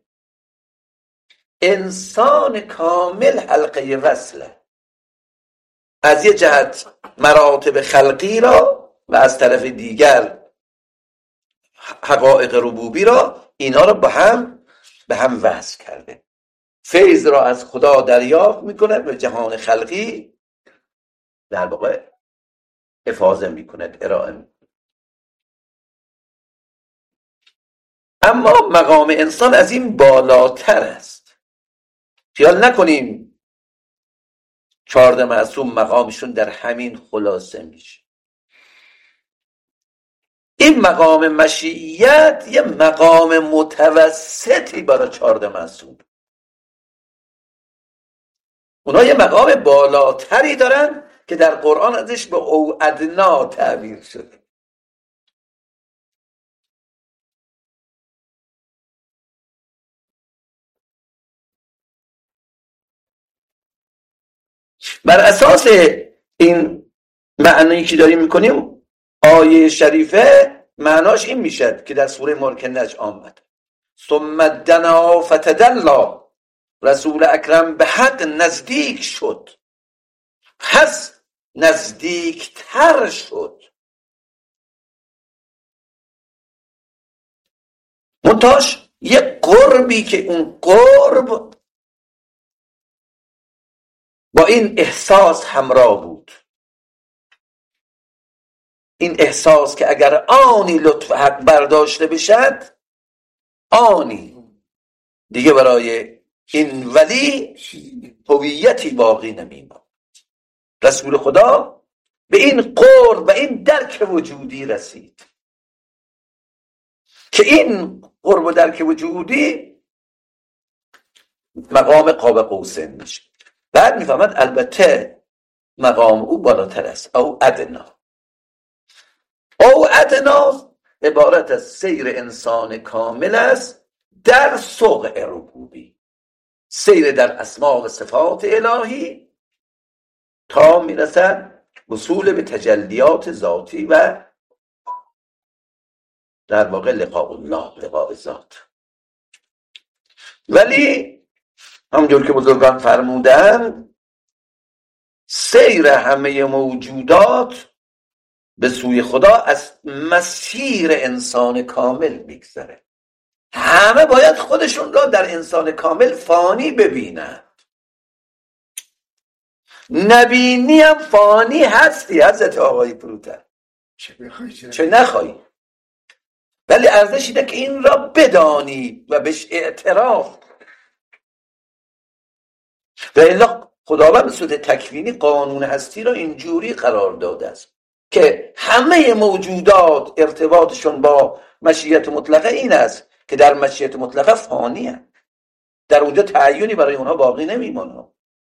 انسان کامل حلقه وصله. از یه جهت مراتب خلقی را و از طرف دیگر حقایق ربوبی را، اینا را به هم وصل کرده. فیض را از خدا دریافت میکنه، به جهان خلقی در واقع افاضه میکنه، ارائه میکنه. اما مقام انسان از این بالاتر است. خیال نکنیم 14 معصوم مقامشون در همین خلاصه میشه. این مقام مشیت یه مقام متوسطی برای 14 معصوم. اونا یه مقام بالاتری دارن که در قرآن ازش به او ادنا تعبیر شده. بر اساس این معنی که داریم میکنیم، آیه شریفه معناش این میشد که در سوره ملک النجم آمد ثم دنا فتدلا، رسول اکرم به حد نزدیک شد، پس نزدیکتر شد. منتاش یه قربی که اون قرب با این احساس همراه بود. این احساس که اگر آنی لطف حق برداشته بشد، آنی دیگه برای این ولی هویتی باقی نمیماند. رسول خدا به این قرب و این درک وجودی رسید که این قرب و درک وجودی مقام قاب قوسین میشه. بعد میفهمد البته مقام او بالاتر است. او ادنا. او ادنا عبارت از سیر انسان کامل است در سوق ربوبی، سیر در اسماء و صفات الهی تا میرسد وصول به تجلیات ذاتی و در واقع لقاء الله، لقاء ذات. ولی همونجور که بزرگان فرمودن، سیر همه موجودات به سوی خدا از مسیر انسان کامل میگذره. همه باید خودشون را در انسان کامل فانی ببینند. نبینی هم فانی هستی حضرت آقای فروتن، چه نخواهی، ولی ارزش اینه که این را بدانی و بهش اعتراف. و الا خداوند به صورت تکوینی قانون هستی را اینجوری قرار داده است که همه موجودات ارتباطشون با مشیت مطلقه این است که در مشیت مطلقه فانی هست. در اونجا تعیینی برای اونها باقی نمیمونه.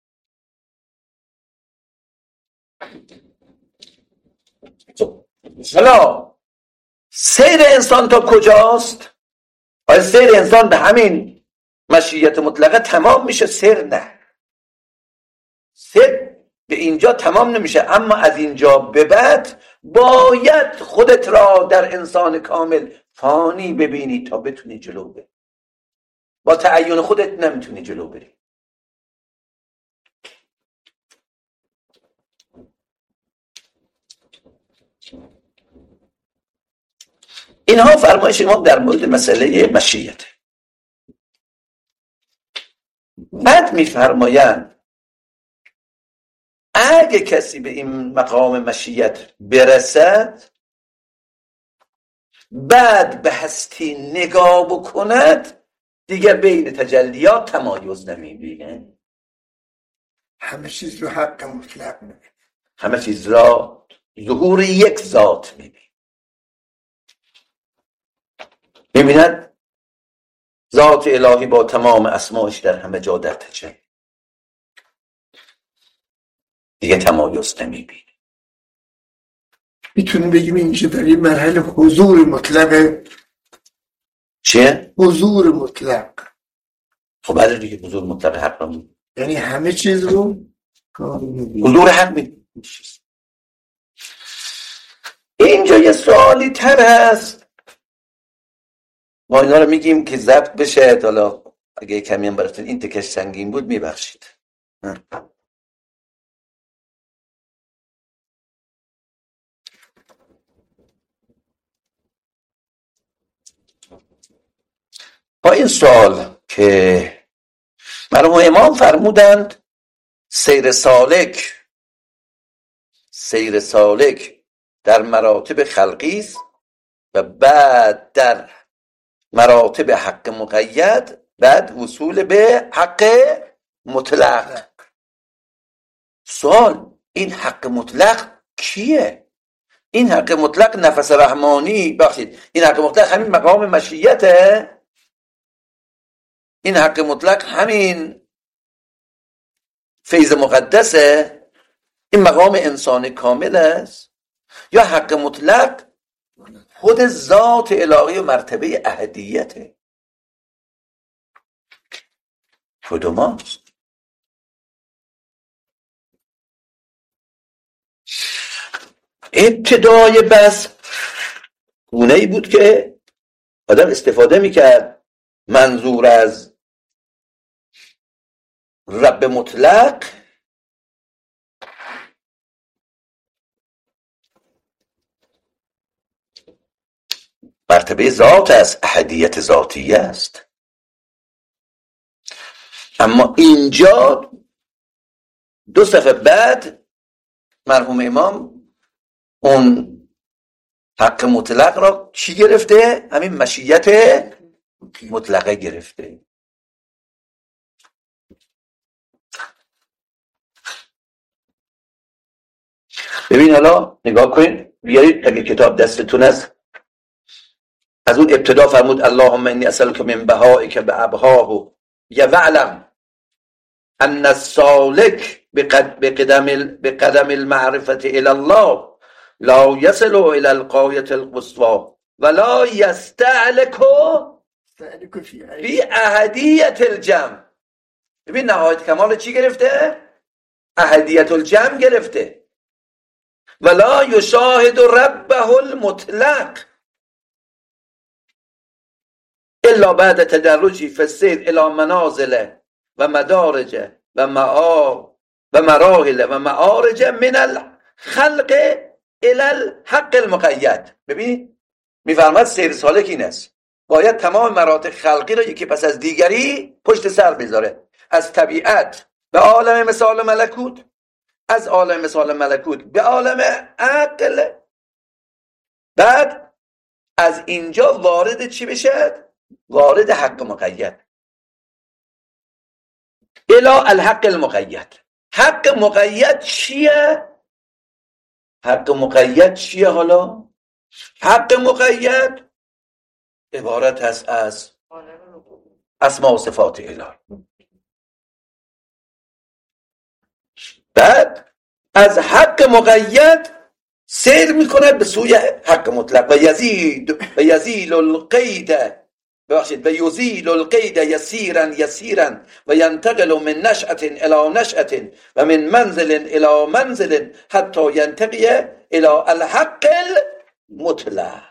حالا سیر انسان تا کجاست؟ آیا سیر انسان به همین مشیت مطلقه تمام میشه، سر نه. سر به اینجا تمام نمیشه، اما از اینجا به بعد باید خودت را در انسان کامل فانی ببینی تا بتونی جلو بری. با تعین خودت نمیتونی جلو بری. اینها فرمایش ما در مورد مسئله مشیت. بعد میفرمایند اگه کسی به این مقام مشیت برسد، بعد به هستی نگاه بکند، دیگه بین تجلیات تمایز نمیبینه،
همه چیز رو حق مطلق میبینه،
همه چیز را ظهور یک ذات میبیند. ذات الهی با تمام اسمایش در همه جا در تجلی، دیگه تمایز نمیبینه.
میتونیم بگیم اینجا در این مرحله حضور مطلق.
چیه؟
حضور مطلق.
خب بله دیگه، حضور مطلق حق رو
یعنی همه چیز رو
حضور حق میبینه. اینجا یه سوالی تر هست، ما اینا رو میگیم که ضبط بشه. حالا اگه کمی هم براتون این تکش سنگین بود میبخشید. با این سوال که مرحوم امام فرمودند سیر سالک در مراتب خلقی است و بعد در مراتب حق مقید، بعد وصول به حق مطلق. سوال، این حق مطلق کیه؟ این حق مطلق نفس رحمانی، بخشید این حق مطلق همین مقام مشیته؟ این حق مطلق همین فیض مقدسه؟ این مقام انسان کامل است؟ یا حق مطلق خود ذات الهی و مرتبه احدیته؟ کدوم هست؟ ابتدای بس گونه ای بود که آدم استفاده میکرد منظور از رب مطلق مرتبه ذات است، احدیت ذاتیه است. اما اینجا دو صفحه بعد مرحوم امام اون حق مطلق را چی گرفته؟ همین مشیت مطلقه گرفته. ببین حالا نگاه کنید، بیارید اگه کتاب دستتون است، از اون ابتدا فرمود اللهم انی اسألک من بهائک بابهاه وعلم ان السالک بقدم المعرفة الى الله لا يصل الى الغایة القصوى ولا يستعلك فی احدیت الجمع. ببین نهایت کمال چی گرفته؟ احدیت الجمع گرفته. ولا یشاهد ربه المطلق الا بعد تدرجی فی السیر الى منازل و مدارج و مراحل و معارج من الخلق الى الحق المقید. ببین میفرماد سیر سالک این است، باید تمام مراتب خلقی را یکی پس از دیگری پشت سر بذاره، از طبیعت به عالم مثال ملکوت، از عالم مثال ملکوت به عالم عقل، بعد از اینجا وارد چی بشه؟ وارد حق مقید، الی الحق المقید. حق مقید چیه؟ حق مقید چیه حالا؟ حق مقید عبارت است از اسماء و صفات الهی. بعد از حق مقید سیر میکنه به سوی حق مطلق و یزیل القید ببخشید و یزیل القید یسیرا یسیرا و ینتقل من نشأة الی نشأة و من منزل الی منزل حتی ینتقی الی الحق المطلق.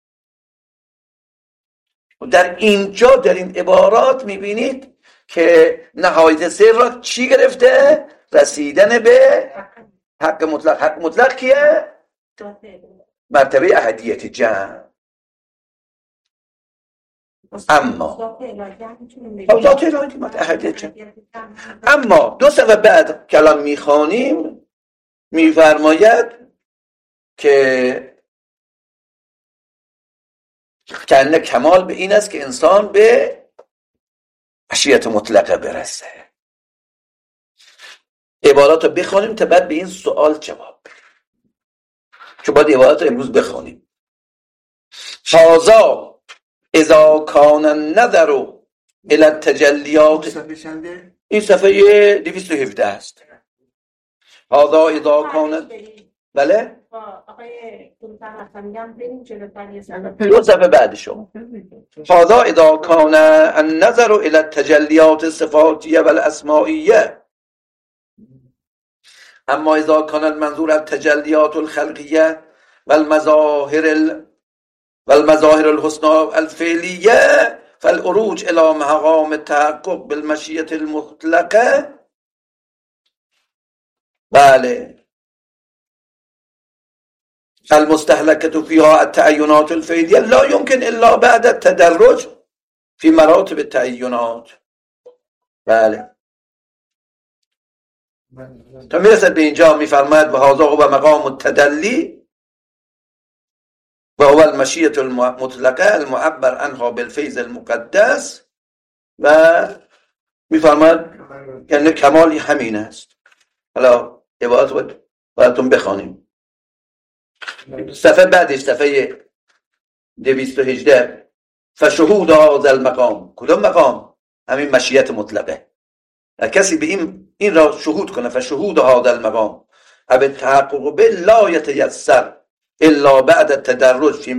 در اینجا در این عبارات میبینید که نهایت سر را چی گرفته؟ رسیدن به حق مطلق. حق مطلق کیه؟ مرتبه احدیت جمع. اما ذات الهی احدیت جمع. اما دو صفحه بعد کلام میخوانیم میفرماید که کنه کمال به این است که انسان به مشیت مطلقه برسه. عبارات رو بخونیم تا بعد به این سوال جواب بدیم، چون باید عبارات رو امروز بخونیم. هذا اذا کان النظر الی التجلیات. این صفحه 217 است. هذا اذا کان، بله
آقای دکتر میگم بریم جلوتر یه
دو صفحه بعدشو. هذا اذا کان النظر الى التجلیات الصفاتیه والاسمائیه. اما اذا کان المنظور التجلیات الخلقیه والمظاهر الحسنى الفعلیه فالعروج الى مقام التحقق بالمشیة المطلقه. بله المستهلكة فيها التعينات الفعلية لا يمكن إلا بعد التدرج في مراتب التعينات. بله تا میرسد به اینجا میفرماید و هذا هو مقام التدلی و هو المشیة المطلقه المعبر عنها بالفیض المقدس. و میفرماید یعنی کمالی همین است. حالا عبارت براتون بخوانیم. صفحه بعدش صفحه 218 فشهود هذا المقام. کدوم مقام؟ همین مشیت مطلقه. کسی به این را شهود کنه فشهود هذا المقام اب التحقق به لا يتيسر الا بعد التدرج في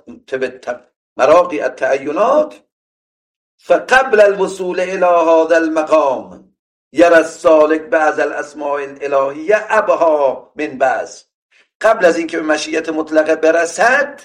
مراقي التعينات فقبل الوصول الى هذا المقام يرى السالك بعض الاسماء الالهيه ابها من بعض. قبل از اینکه به مشیت مطلقه برسد،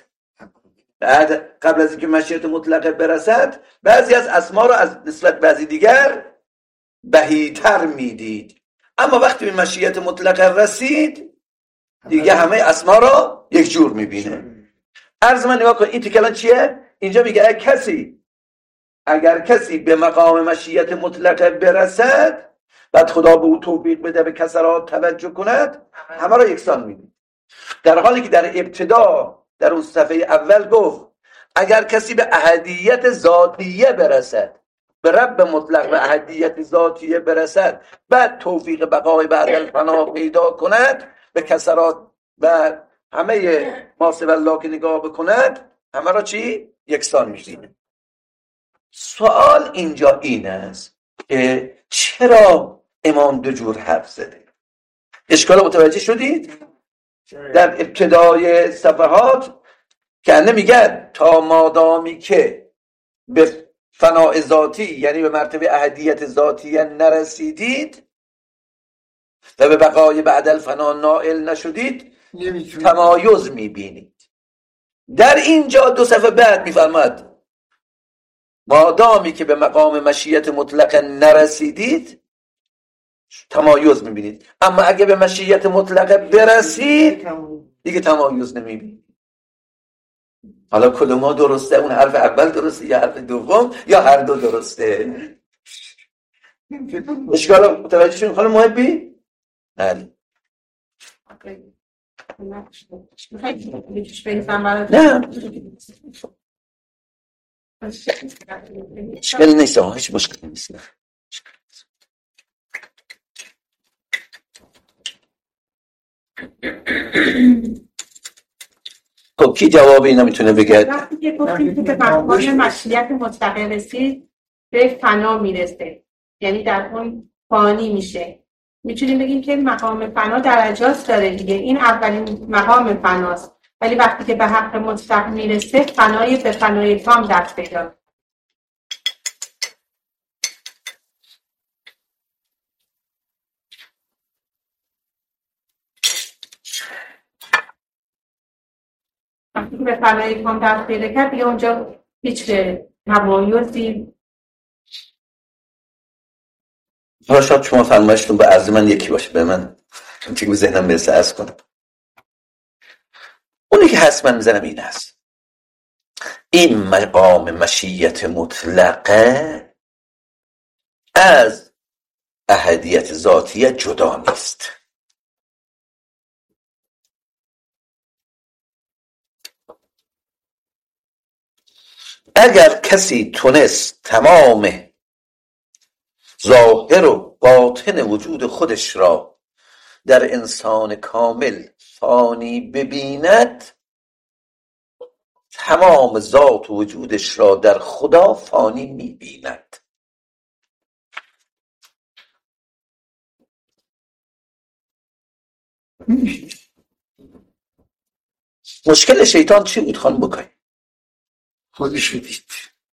بعضی از اسما رو از نسبت بعضی دیگر بهیتر میدید. اما وقتی به مشیت مطلقه رسید دیگه همه اسما رو یک جور میبینه. عرض من نگاه کن این تیکلان چیه؟ اینجا میگه اگر کسی به مقام مشیت مطلقه برسد بعد خدا به او توفیق بده به کسرات توجه کند همه رو یکسان میبینه. در حالی که در ابتدا در اون صفحه اول گفت اگر کسی به احدیت ذاتیه برسد، به رب مطلق و احدیت ذاتیه برسد، بعد توفیق بقای بعد الفنا پیدا کند به کسرات و همه ما سوی الله که نگاه بکند همه را چی؟ یکسان می‌بینه. سوال اینجا این است که چرا امام دو جور حرف زده؟ اشکال متوجه شدید؟ در ابتدای صفحات که میگن تا مادامی که به فناء ذاتی یعنی به مرتبه احدیت ذاتی نرسیدید و به بقای بعد الفنا نائل نشدید تمایز میبینید. در اینجا دو صفحه بعد میفرماد مادامی که به مقام مشیت مطلقه نرسیدید تمایز میبینید، اما اگه به مشیت مطلقه برسید دیگه تمایز نمیبینید. حالا کدوم درسته؟ اون حرف اول درسته یا حرف دوم یا هر دو درسته؟ اشکال متوجه شدید خانم محبی؟ بله.
نه
اشکال نیست، هیچ مشکلی نیست. خب کی جواب اینا میتونه بگه؟
وقتی که گفتیم که به مقام مشیت مطلقه رسید به فنا میرسه، یعنی در اون فانی میشه. میتونیم بگیم که مقام فنا درجات داره دیگه. این اولین مقام فناست، ولی وقتی که به حق مطلق میرسه فنای به فنای تام دست پیدا. وقتی که به فنای کام دست پیدا کرد دیگه اونجا هیچ تمایزی.
حالا شاید شما فرمایشتون به عرض من یکی باشه، به من چون به ذهنم برسه عرض کنم. اونی که هست من میزنم این هست: این مقام مشیت مطلقه از احدیت ذاتیه جدا نیست. اگر کسی تونست تمام ظاهر و باطن وجود خودش را در انسان کامل فانی ببیند، تمام ذات و وجودش را در خدا فانی میبیند. مشکل شیطان چی بود خانم بکای؟
خودش دید.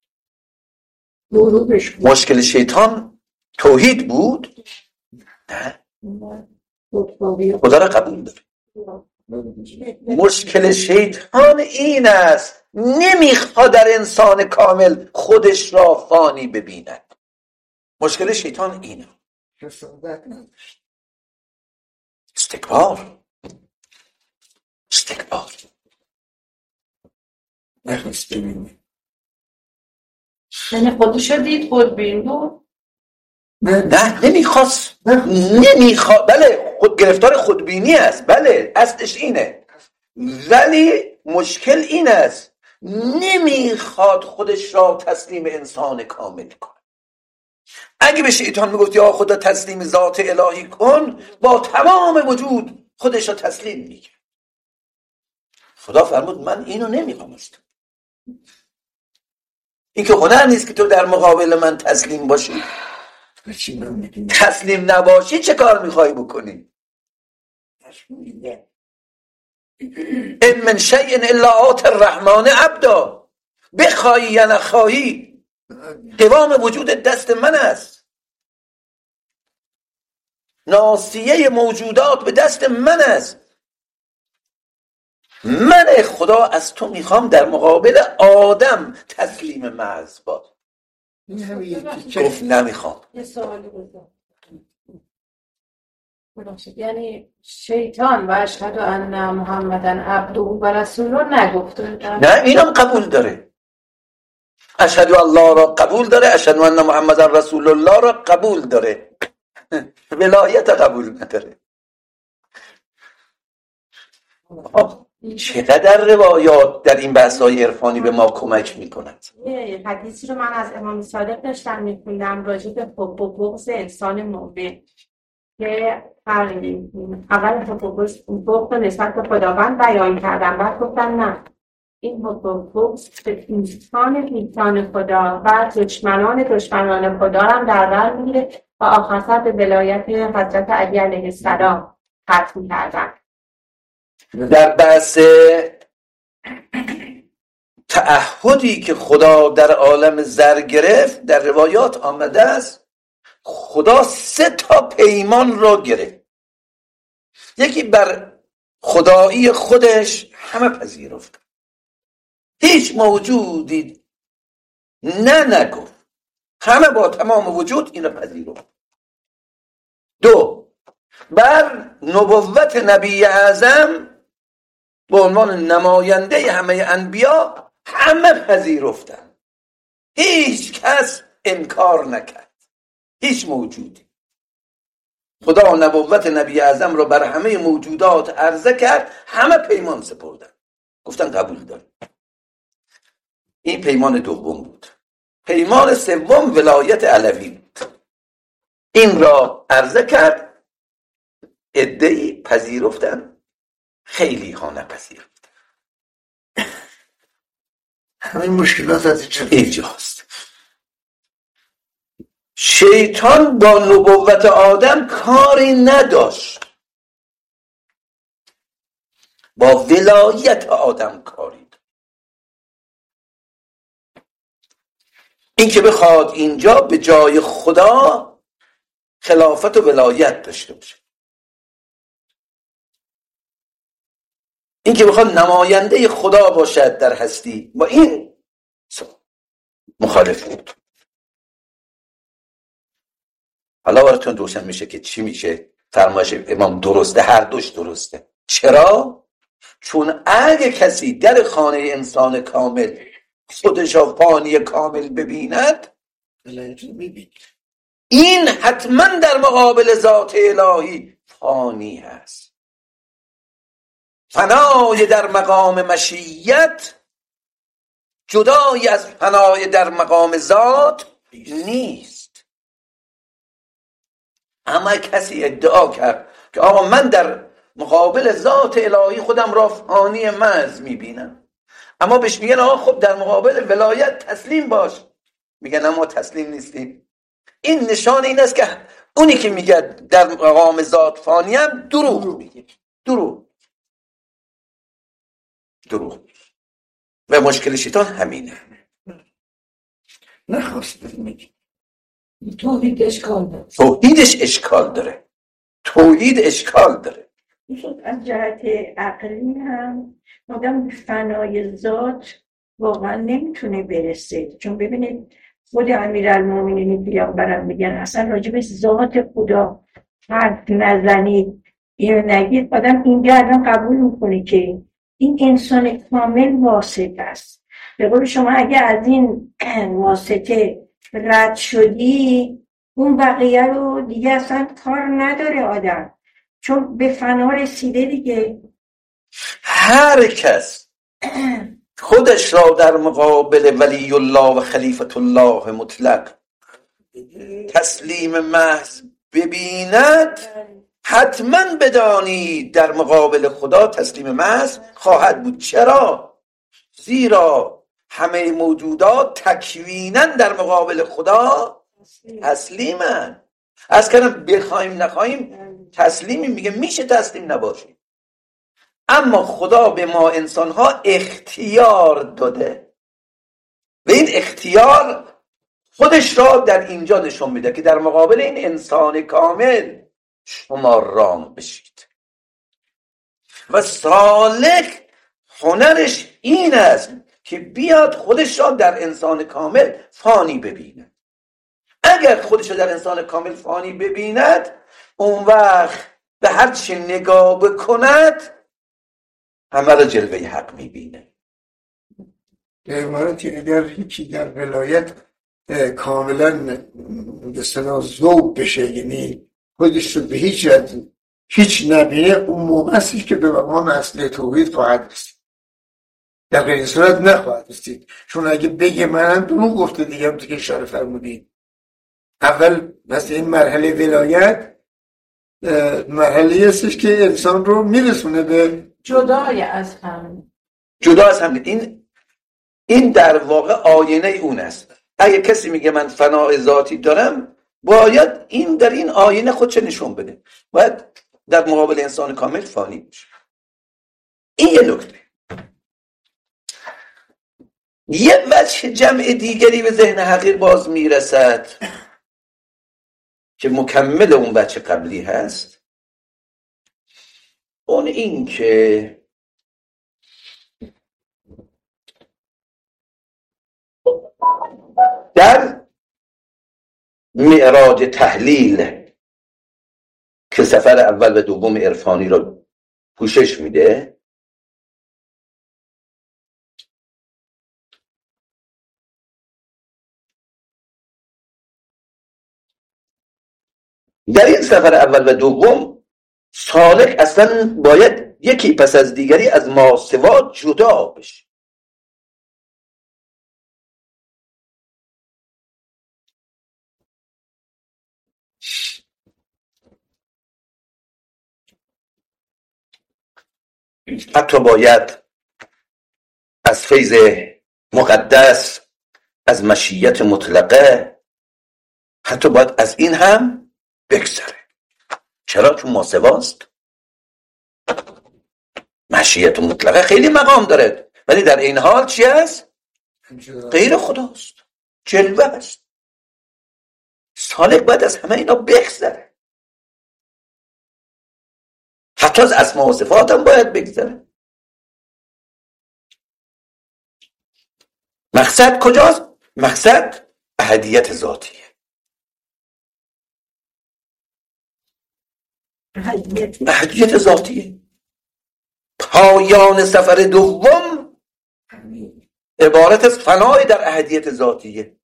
مشکل شیطان توحید بود؟ نه، خدا را قبول داره. مشکل شیطان این است نمیخواد در انسان کامل خودش را فانی ببیند. مشکل شیطان اینه. استکبار
نخواست ببینی.
یعنی خودشو دید خودبین بود؟
نه نمیخواست. بله خود گرفتار خودبینی است، بله اصلش اینه، ولی مشکل این است نمیخواد خودش را تسلیم انسان کامل کنه. اگه به شیطان میگفت یا خدا تسلیم ذات الهی کن، با تمام وجود خودش را تسلیم میگه. خدا فرمود من اینو نمیخوام است. این که هنر نیست که تو در مقابل من تسلیم باشی. تسلیم نباشی چه کار میخوای بکنی؟ ان من شیء الا آتی الرحمن عبدا، بخواهی یا نخواهی قوام وجود دست من است، ناصیه موجودات به دست من است. من خدا از تو میخوام در مقابل آدم تسلیم محض باش. گفت نمیخوام.
یه سوالی بزن. یعنی شیطان و اشهد ان محمدن عبده و رسوله نگفته؟
نه اینم قبول داره. اشهد الله را قبول داره، اشهد ان محمدن رسول الله را قبول داره، ولایت قبول نداره. چقدر روایات در این بحث‌های عرفانی به ما کمک می‌کند.
یه حدیثی رو من از امام صادق داشتم می‌خوندم راجع به حب و بغض انسان مؤمن که اول حب و بغض نسبت به خداوند بیان کردم، بعد گفتم نه، این حب و بغض به دوستان خدا و دشمنان خدا هم در بر می‌گیره و آخر سر به ولایت حضرت علی علیه السلام ختم کردن.
در بحث تعهدی که خدا در عالم زر گرفت در روایات آمده است خدا 3 پیمان را گرفت. یکی بر خدایی خودش همه پذیرفت، هیچ موجودی نگفت، همه با تمام وجود این را پذیرفت. 2 بر نبوت نبی اعظم به عنوان نماینده همه انبیا همه پذیرفتن، هیچ کس انکار نکرد، هیچ موجودی. خدا نبوت نبی اعظم را بر همه موجودات عرضه کرد، همه پیمان سپردن، گفتن قبول داریم. این پیمان دوم بود. پیمان سوم ولایت علوی بود. این را عرضه کرد، عده‌ای پذیرفتن، خیلی ها نپذیرفتن.
همین مشکلات از
اینجاست. شیطان با نبوت آدم کاری نداشت، با ولایت آدم کاری داشت. این که بخواد اینجا به جای خدا خلافت و ولایت داشته باشه. این که بخواد نماینده خدا باشد در هستی، با این مخالف بود. حالا براتون روشن میشه که چی میشه. فرمایش امام درسته، هر دوش درسته. چرا؟ چون اگه کسی در خانه انسان کامل خودش را فانی کامل ببیند، این حتما در مقابل ذات الهی فانی هست. فنای در مقام مشیت جدایی از فنای در مقام ذات نیست. اما کسی ادعا کرد که آقا من در مقابل ذات الهی خودم را فانی محض میبینم، اما بهش میگن آقا خب در مقابل ولایت تسلیم باش، میگن اما تسلیم نیستیم. این نشان این است که اونی که میگه در مقام ذات فانی هم دروغ میگه. دروغ. و مشکل شیطان همینه.
نخواست میگه
توحیدش اشکال داره.
از جهت عقلی هم آدم به فنای ذات واقعا نمیتونه برسه. چون ببینید خود امیرالمومنین پیامبرم میگن اصلا راجع به ذات خدا حرف نزنید، اینو نگید. آدم اینجا الان قبول میکنه که این انسان کامل واسطه است. به قول شما اگه از این واسطه رد شدی، اون بقیه رو دیگه اصلا کار نداره آدم، چون به فنا رسیده دیگه.
هر کس خودش را در مقابل ولی الله و خلیفت الله مطلق تسلیم محض ببیند، حتما بدانید در مقابل خدا تسلیم محض خواهد بود. چرا؟ زیرا همه موجودات تکویناً در مقابل خدا تسلیمن. از کنم بخوایم نخواهیم تسلیمی، میگه میشه تسلیم نباشیم، اما خدا به ما انسانها اختیار داده و این اختیار خودش را در اینجا نشون میده که در مقابل این انسان کامل شما رام بشید. و صالح هنرش این است که بیاد خودش را در انسان کامل فانی ببیند. اگر خودش را در انسان کامل فانی ببیند، اون وقت به هر چی نگاه بکند همه را جلوه حق میبینه.
در عبارتی اگر یکی در ولایت کاملا به صلاح ذوب بشه، یعنی خودش رو به هیچ نبینه، اون موقع هستش که به مقام اصل توحید خواهد رسید. در غیر صورت نخواهد رسید. چون اگه بگه منم دروغ گفته دیگه، هم تو که اشاره فرمودید. اول مثل این مرحله ولایت مرحله هستش که انسان رو میرسونه به
جدای از هم.
این در واقع آینه اون است. اگه کسی میگه من فنای ذاتی دارم، باید این در این آینه خودش نشون بده، باید در مقابل انسان کامل فانی بشه. این یه نکته. یه وجه جمع دیگری به ذهن حقیر باز میرسد که مکمل اون وجه قبلی هست، اون این که در معراج تحلیل که سفر اول و دوم عرفانی رو پوشش میده، در این سفر اول و دوم سالک اصلا باید یکی پس از دیگری از ماسوا جدا بشه. حتی باید از فیض مقدس، از مشیت مطلقه، حتی باید از این هم بگذره. چرا؟ چون ماسواست. مشیت مطلقه خیلی مقام داره، ولی در این حال چی هست؟ غیر خداست، جلوه است. سالک باید از همه اینا بگذره، حتی از اسماء و صفات هم باید بگذره. مقصد کجاست؟ مقصد احدیت ذاتیه. احدیت ذاتیه. پایان سفر دوم عبارت از فنای در احدیت ذاتیه.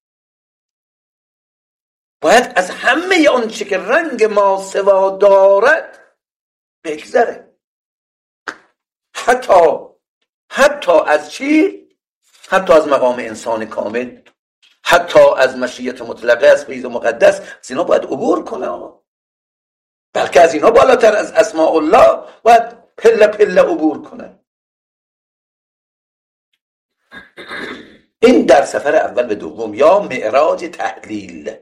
باید از همه آنچه که رنگ ماسوا دارد بگذره. حتی از چی؟ حتی از مقام انسان کامل، حتی از مشیت مطلقه، از فیض مقدس. از اینا باید عبور کنه. بلکه از اینا بالاتر، از اسماء الله باید پله پله عبور کنه. این در سفر اول به دوم یا معراج تحلیل.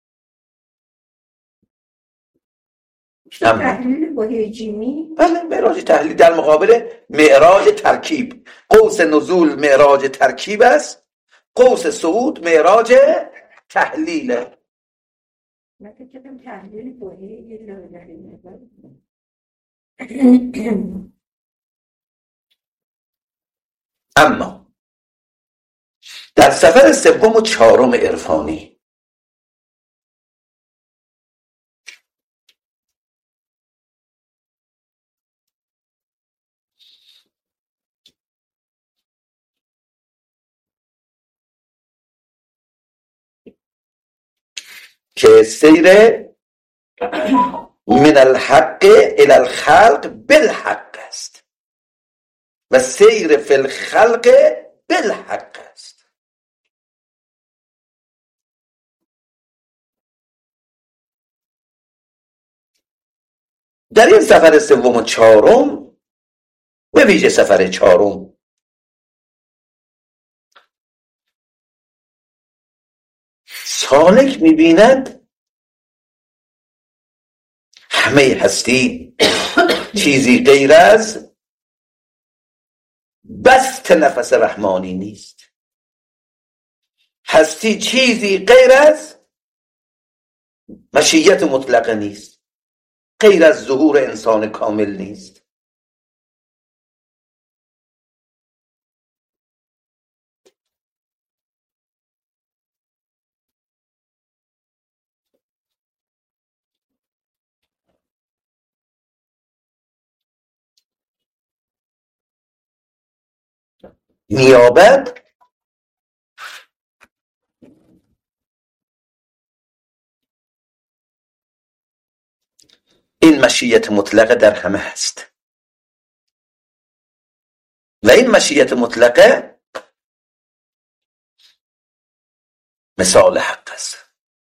تحلیل با هیجیمی؟
بله، معراج تحلیل در مقابل معراج ترکیب. قوس نزول معراج ترکیب است، قوس صعود معراج تحلیله.
من فکرم تحلیل با هیجیمی.
اما در سفر سوم و چهارم عرفانی که سیر من الحق الى الخلق بالحق است و سیر فی الخلق بالحق است. در این سفر سوم و چهارم، به ویژه سفر چهارم، سالک می‌بیند همه هستی چیزی غیر از بسط نفس رحمانی نیست. هستی چیزی غیر از مشیت مطلقه نیست، غیر از ظهور انسان کامل نیست. میابد این مشیت مطلقه در همه هست و این مشیت مطلقه مثال حق است.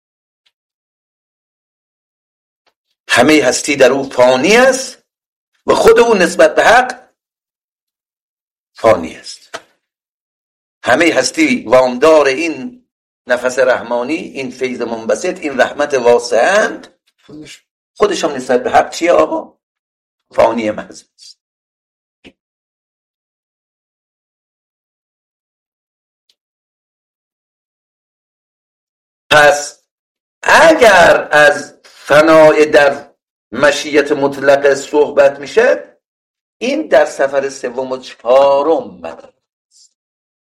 همه هستی در او فانی است و خود او نسبت به حق فانی است. همه هستی وامدار این نفس رحمانی، این فیض منبسط، این رحمت واسعند. خودش هم نسبت به حق چیه آقا؟ فانی محض است. پس اگر از فنای در مشیت مطلقه صحبت میشه، این در سفر سوم و چهارم مطلب است.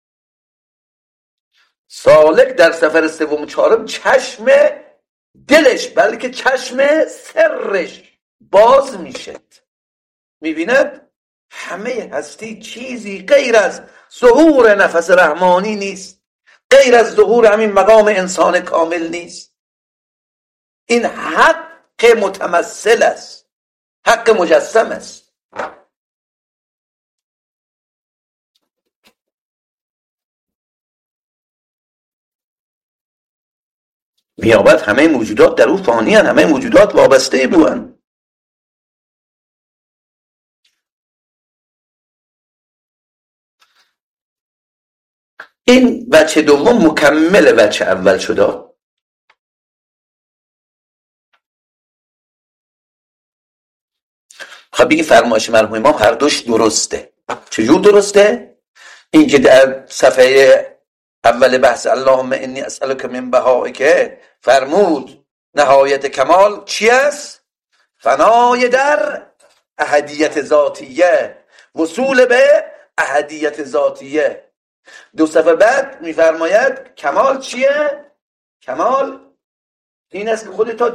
سالک در سفر سوم و چهارم چشم دلش، بلکه چشم سرش باز میشه. میبیند همه هستی چیزی غیر از ظهور نفس رحمانی نیست، غیر از ظهور همین مقام انسان کامل نیست. این حق متمثل است، حق مجسم است. میابد همه موجودات در او فانی هستند، همه موجودات وابسته به او هستند. این وجه دوم مکمل وجه اول شده. خب بگی فرمایش مرحوم امام هر دوش درسته. چجور درسته؟ این که در صفحه اول بحث اللهم انی اسألک من بهائک فرمود نهایت کمال چی است؟ فنای در احدیت ذاتیه، وصول به احدیت ذاتیه. 2 صفحه بعد میفرماید کمال چیه؟ کمال این است که خودتو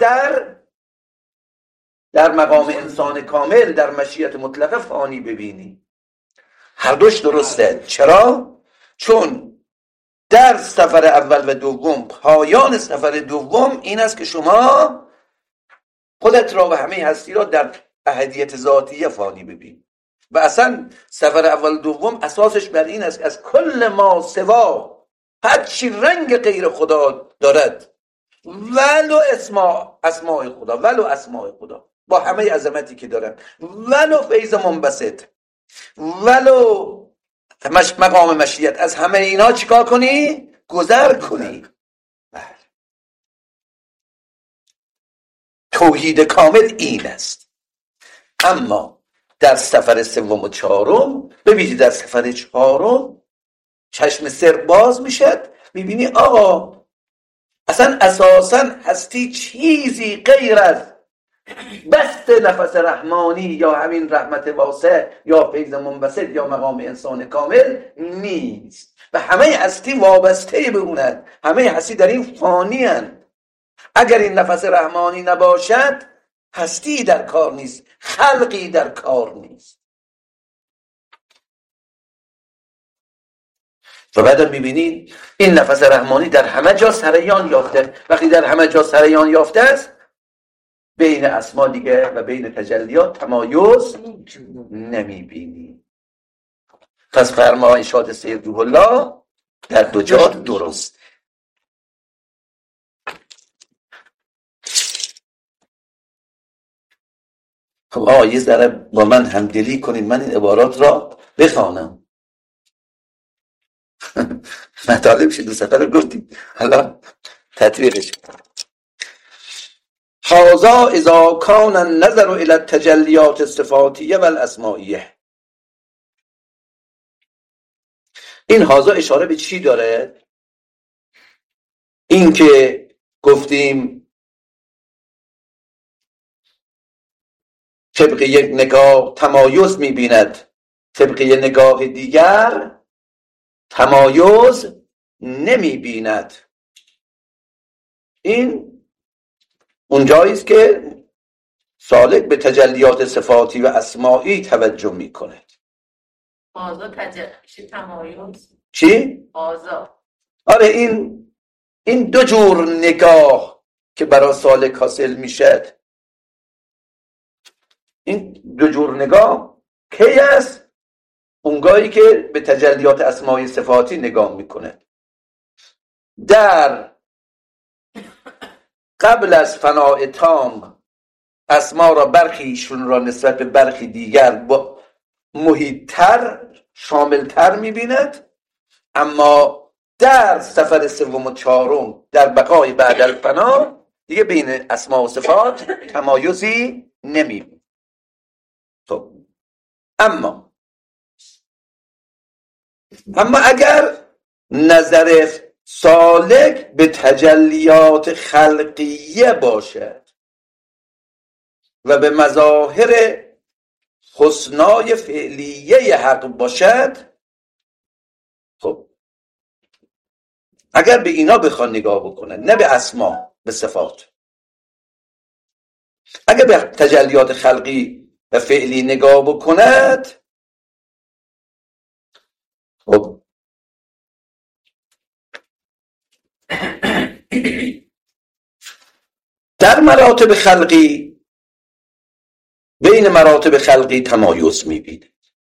در مقام انسان کامل، در مشیت مطلقه فانی ببینی. هر دوش درسته. چرا؟ چون در سفر اول و دوم، پایان سفر دوم این است که شما خودت را و همه هستی را در احدیت ذاتیه فانی ببین. و اصلا سفر اول و دوم اساسش بر این است از کل ما سوا، هر چی رنگ غیر خدا دارد، ولو اسماء خدا، ولو اسماء خدا با همه عظمتی که دارن، ولو فیض منبسط، ولو مقام مشیت، از همه اینا چیکار کنی؟ گذر کنی. توحید کامل این است. اما در سفر سوم و چهارم، ببینید در سفر چهارم چشم سر باز میشد، میبینی آقا اصلا اساسا هستی چیزی غیر از بست نفس رحمانی یا همین رحمت واسع یا فیض منبسط یا مقام انسان کامل نیست و همه هستی وابسته به اونند، همه هستی در این فانی هست. اگر این نفس رحمانی نباشد هستی در کار نیست، خلقی در کار نیست. و بعد میبینید این نفس رحمانی در همه جا سریان یافته. وقتی در همه جا سریان یافته است، بین اسما دیگه و بین تجلیات تمایز نمیبینی. پس فرمان شاد سید روح الله در 2 جا درست. خب یه ذره با من همدلی کنید، من این عبارات را بخوانم. مطالب شد 2 صفحه رو گفتید، حالا تطبیقش. هذا اذا كان النظر الى التجلیات الصفاتیه و الاسمائیه. این هذا اشاره به چی داره؟ این که گفتیم طبق یک نگاه تمایز می‌بیند، طبق یک نگاه دیگر تمایز نمی‌بیند. این اونجایی است که سالک به تجلیات صفاتی و اسمائی توجه می‌کند.
آزا تمایز
چی؟
آزا.
آره این 2 جور نگاه که برای سالک حاصل میشه. این 2 جور نگاه کی است؟ اونگاهی که به تجلیات اسمائی صفاتی نگاه میکنه. در قبل از فناء تام اسما را برخیشون را نسبت به برخی دیگر با محیط‌تر، شاملتر می‌بیند، اما در سفر سوم و چهارم در بقای بعد الفنا دیگه بین اسما و صفات تمایزی نمی‌بیند. خب اما اگر نظر سالک به تجلیات خلقیه باشد و به مظاهر حسنای فعلیه حق باشد، خب اگر به اینا بخوان نگاه بکنن، نه به اسما، به صفات، اگر به تجلیات خلقی و فعلی نگاه بکند، خب در مراتب خلقی، بین مراتب خلقی تمایز می‌بینید.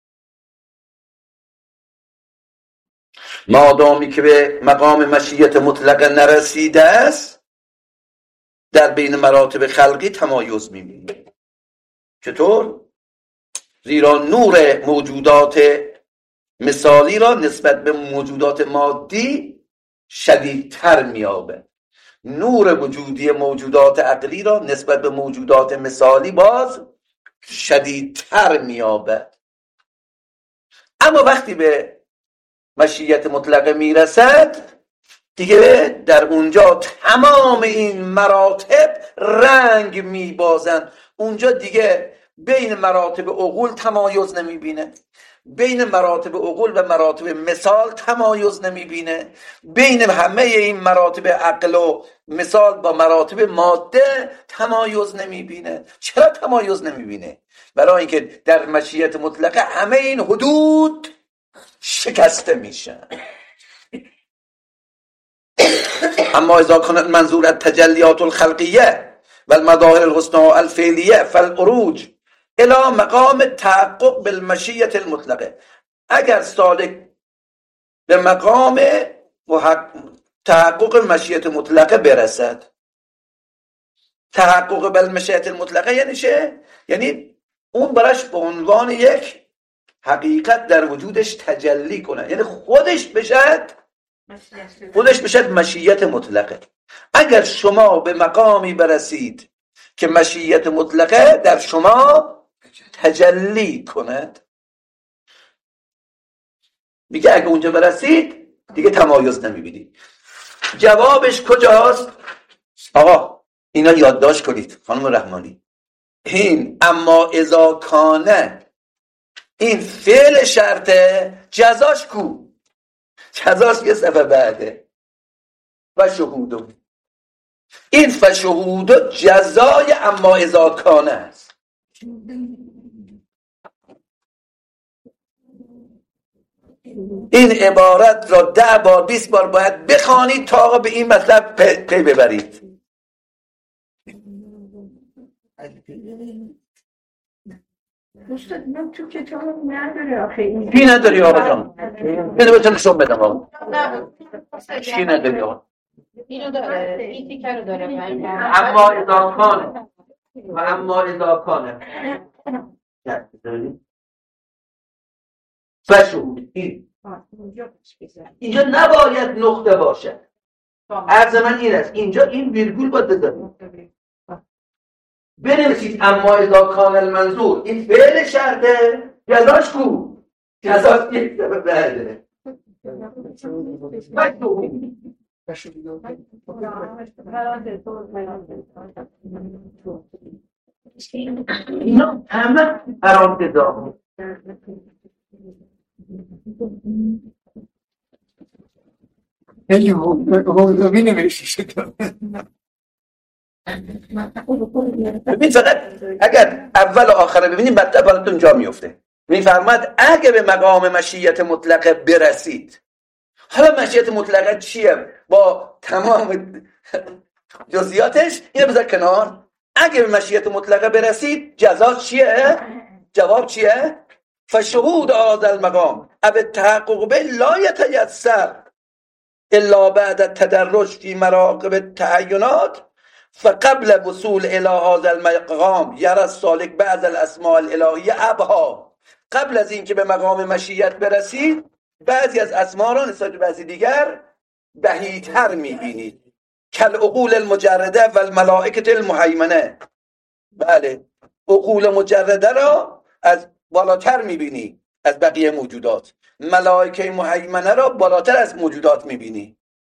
مادامی که به مقام مشیت مطلقه نرسیده است، در بین مراتب خلقی تمایز می‌بینید. چطور؟ زیرا نور موجودات مثالی را نسبت به موجودات مادی شدیدتر می‌یابد. نور وجودی موجودات عقلی را نسبت به موجودات مثالی باز شدیدتر می‌یابد. اما وقتی به مشیت مطلقه میرسد، دیگه در اونجا تمام این مراتب رنگ میبازند. اونجا دیگه بین مراتب عقول تمایز نمیبینه، بین مراتب عقول و مراتب مثال تمایز نمیبینه، بین همه این مراتب عقل و مثال با مراتب ماده تمایز نمیبینه. چرا تمایز نمیبینه؟ برای اینکه در مشیت مطلقه همه این حدود شکسته میشن. اما اذا كان المنظور التجلیات الخلقیه و المظاهر الحسنى الفعلیه فالعروج الى مقام تحقق بالمشیت المطلقه، اگر سالک به مقام تحقق مشیت مطلقه برسد. تحقق بالمشیت المطلقه یعنی چه؟ یعنی اون براش به عنوان یک حقیقت در وجودش تجلی کنه، یعنی خودش بشد مشیت مطلقه. اگر شما به مقامی برسید که مشیت مطلقه در شما تجلی کند، میگه اگه اونجا برسید دیگه تمایز نمیبینید. جوابش کجاست؟ آقا اینا یادداشت کنید خانم رحمانی. این اما اذا کانه، این فعل شرطه، جزاش کو؟ جزاش یه صفحه بعده. و شهودو، این فشهودو جزای اما اذا کانه است. این عبارت را 10 بار 20 بار باید بخوانید تا آقا به این مطلب پی ببرید.
دوستان من تو کتاب نداره آخه این
چی نداری آقا جان؟ اینو بهتون نشون بدم آقا. چی نداری آقا؟
اینو داره، این تیکه رو داره.
اما اذا کانه و اما اذا کانه فشهود، اینجا نباید نقطه باشه. عرض من این است، اینجا این ویرگول باید بذارید. بنویسید اما اذا کان المنظور، این فعل شرطه، جزاش کو؟ جزاش یک دفعه بعده. اینا همه ارامتدا.
خیلی حوضوی نمیشید.
ببین فقط اگر اول و آخر ببینید مطلب براتون جا میفته. میفرماد اگه به مقام مشیت مطلقه برسید. حالا مشیت مطلقه چیه؟ با تمام جزئیاتش اینو بذار کنار. اگه به مشیت مطلقه برسید جزاش چیه؟ جواب چیه؟ فشهود هذا المقام اب التحقق به لا يتيسر الا بعد التدرج في مراقب التعینات فقبل وصول الى هذا المقام یرى السالک بعض الاسماء الالهیه ابها. قبل از اینکه به مقام مشیت برسید بعضی از اسما را نسبت به بعضی دیگر بهیتر میبینید. کالعقول المجرده و الملائکه المهیمنه. بله، عقول مجرده را از بالاتر میبینی از بقیه موجودات، ملائکه مهیمنه را بالاتر از موجودات میبینی.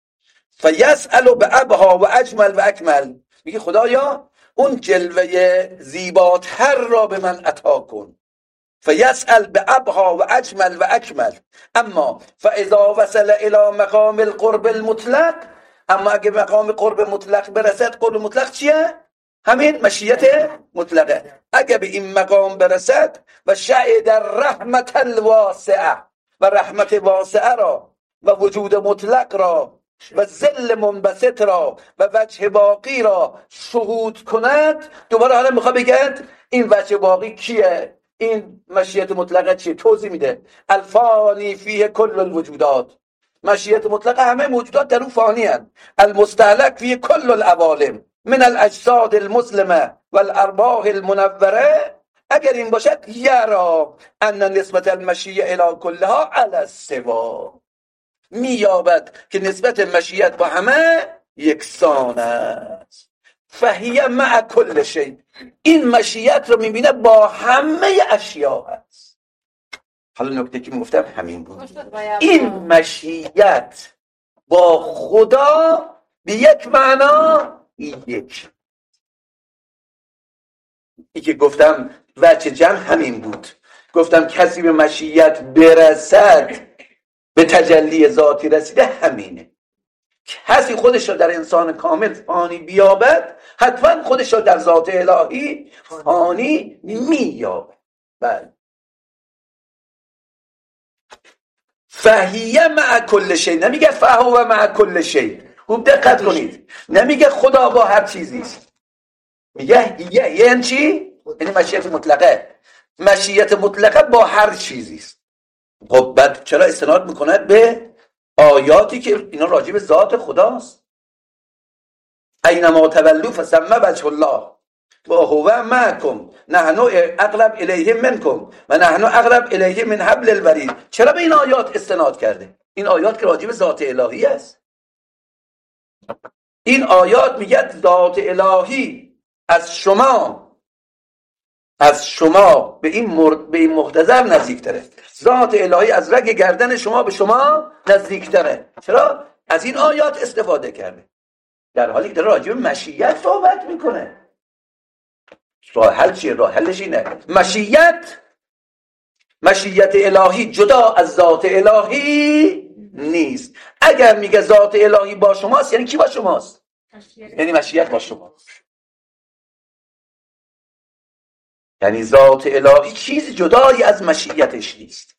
فیسأل بأبها و اجمل و اکمل، میگه خدایا اون جلوه زیباتر را به من عطا کن. فیسأل بأبها و اجمل و اکمل. اما فاذا وصل الى مقام القرب المطلق، اما اگه مقام قرب مطلق برسد، قرب مطلق چیه؟ همین مشیت مطلقه. اگه به این مقام برسد و شهد رحمت الواسعه، و رحمت واسعه را و وجود مطلق را و ذل منبسط را و وجه باقی را شهود کند. دوباره حالا میخواد بگید این وجه باقی کیه؟ این مشیت مطلقه چیه؟ توضیح میده. الفانی فیه کل الوجودات، مشیت مطلقه همه موجودات در اون فانی هستند. المستهلک فیه کل العوالم من الاجساد المسلمه و الارواح المنوره. اگر این باشد یرا ان نسبت المشیه الی کلها علی السوا، مییابد که نسبت مشیت با همه یکسان است. فهیه مع کل شیء، این مشیت رو میبینه با همه اشیا هست. حالا نکته که میگفتم همین بود. این مشیت با خدا به یک معنا یک. این که گفتم وجه جمع همین بود گفتم کسی به مشیت برسد به تجلی ذاتی رسیده همینه. کسی خودش را در انسان کامل فانی بیابد حتما خودش را در ذات الهی فانی مییابد. بله. فهیه مع کل شی، نمیگه فهو مع کل شی. خوب دقت کنید، نمیگه خدا با هر چیزی است، میگه یعنی چی؟ یعنی مشیت مطلقه. مشیت مطلقه با هر چیزی است. خب بعد چرا استناد میکند به آیاتی که اینا راجع به ذات خداست؟ اینما تولوا فثم وجه الله و هو معکم نحن اقرب الیه منکم و نحن اقرب الیه من حبل الورید. چرا به این آیات استناد کرده؟ این آیات که راجع به ذات الهی است. این آیات میگه ذات الهی از شما به این محتضر نزدیکتره. ذات الهی از رگ گردن شما به شما نزدیکتره. چرا؟ از این آیات استفاده کرده، در حالی که داره راجع به مشیت صحبت میکنه. راه حل چیه؟ راه حلش اینه، مشیت الهی جدا از ذات الهی نیست. اگر میگه ذات الهی با شماست یعنی کی با شماست؟ یعنی مشیت با شماست. یعنی ذات الهی چیز جدایی از مشیتش نیست.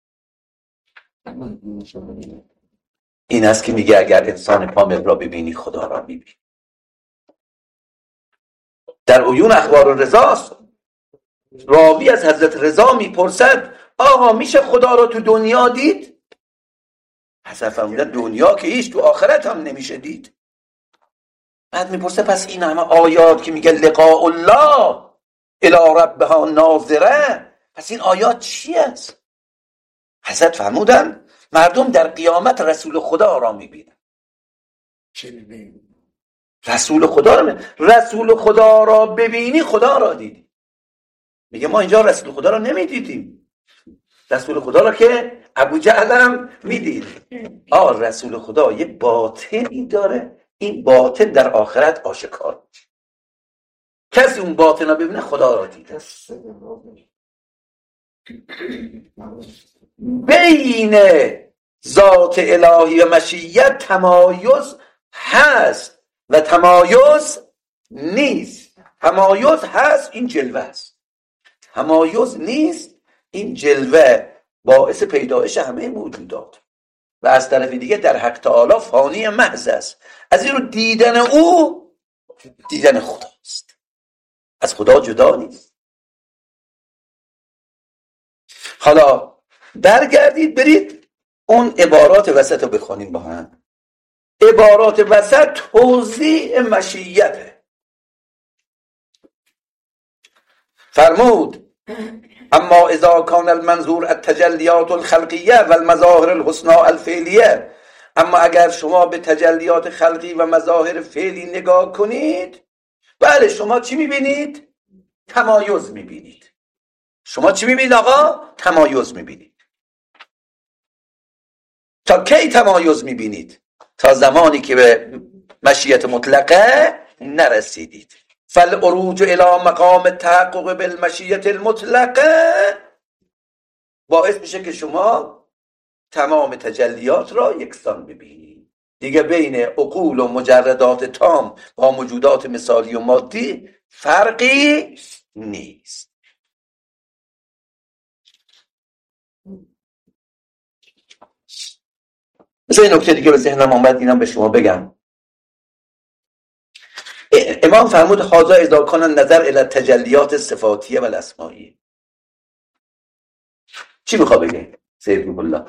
این است که میگه اگر انسان کامل را ببینی خدا را میبینی. در عیون اخبار الرضاست، راوی از حضرت رضا میپرسد آقا میشه خدا را تو دنیا دید؟ حضرت فرمودن دنیا که هیچ، تو آخرت هم نمیشه دید. بعد میپرسه پس این همه آیات که میگه لقاء الله الی ربها ناظره، پس این آیات چی است؟ حضرت فرمودن مردم در قیامت رسول خدا را میبینن.
چه میبینی؟
رسول خدا را ببینی خدا را دیدی. میگه ما اینجا رسول خدا را نمیدیدیم، رسول خدا را که ابو جهل هم میدید. رسول خدا یه باطنی داره، این باطن در آخرت آشکار میشه. کسی اون باطن را ببینه خدا را دیده. بین ذات الهی و مشیت تمایز هست و تمایز نیست. تمایز هست، این جلوه است. تمایز نیست، این جلوه باعث پیدایش همه موجودات و از طرف دیگه در حق تعالی فانی محض است. از این رو دیدن او دیدن خداست، از خدا جدا نیست. حالا برگردید برید اون عبارات وسط رو بخونیم با هم. عبارات وسط توضیح مشیته. فرمود اما اذا کان المنظور التجلیات الخلقیه و المظاهر الحسنى الفعلیه، اما اگر شما به تجلیات خلقی و مظاهر فعلی نگاه کنید، بله شما چی میبینید؟ تمایز میبینید. شما چی میبینید آقا؟ تمایز میبینید. تا کی تمایز میبینید؟ تا زمانی که به مشیت مطلقه نرسیدید. فالعروج الى مقام تحقق بالمشیت المطلقه باعث میشه که شما تمام تجلیات را یکسان ببینید. دیگه بین عقول و مجردات تام با موجودات مثالی و مادی فرقی نیست. مثلا این نکته دیگه به ذهنم آمد، اینم به شما بگم. امام فرمود هذا اذا کان النظر الی تجلیات صفاتیه و الاسمائیه. چی میخواد بگه سید روح الله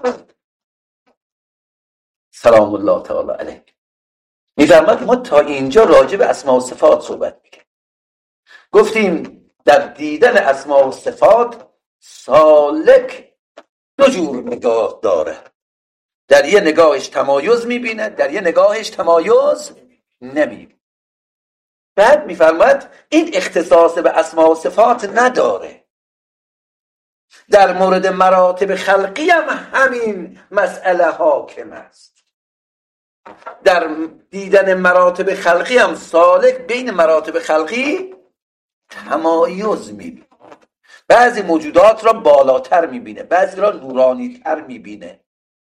سلام الله تعالی علیه؟ میفرماد ما تا اینجا راجع به اسماء و صفات صحبت میکنیم. گفتیم در دیدن اسماء و صفات سالک دو جور نگاه داره. در یه نگاهش تمایز میبینه، در یه نگاهش تمایز نمیبینه. بعد میفرماد این اختصاص به اسماء و صفات نداره. در مورد مراتب خلقی هم همین مسئله حاکم است. در دیدن مراتب خلقی هم سالک بین مراتب خلقی تمایز میبینه. بعضی موجودات را بالاتر میبینه، بعضی را نورانیتر میبینه.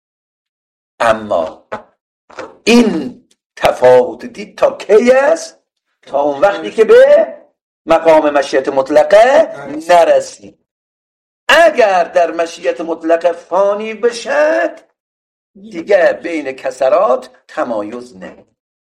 اما این تفاوت دید تا کی است؟ تا اون وقتی که به مقام مشیت مطلقه نرسید. اگر در مشیت مطلقه فانی بشد دیگه بین کسرات تمایز نمید.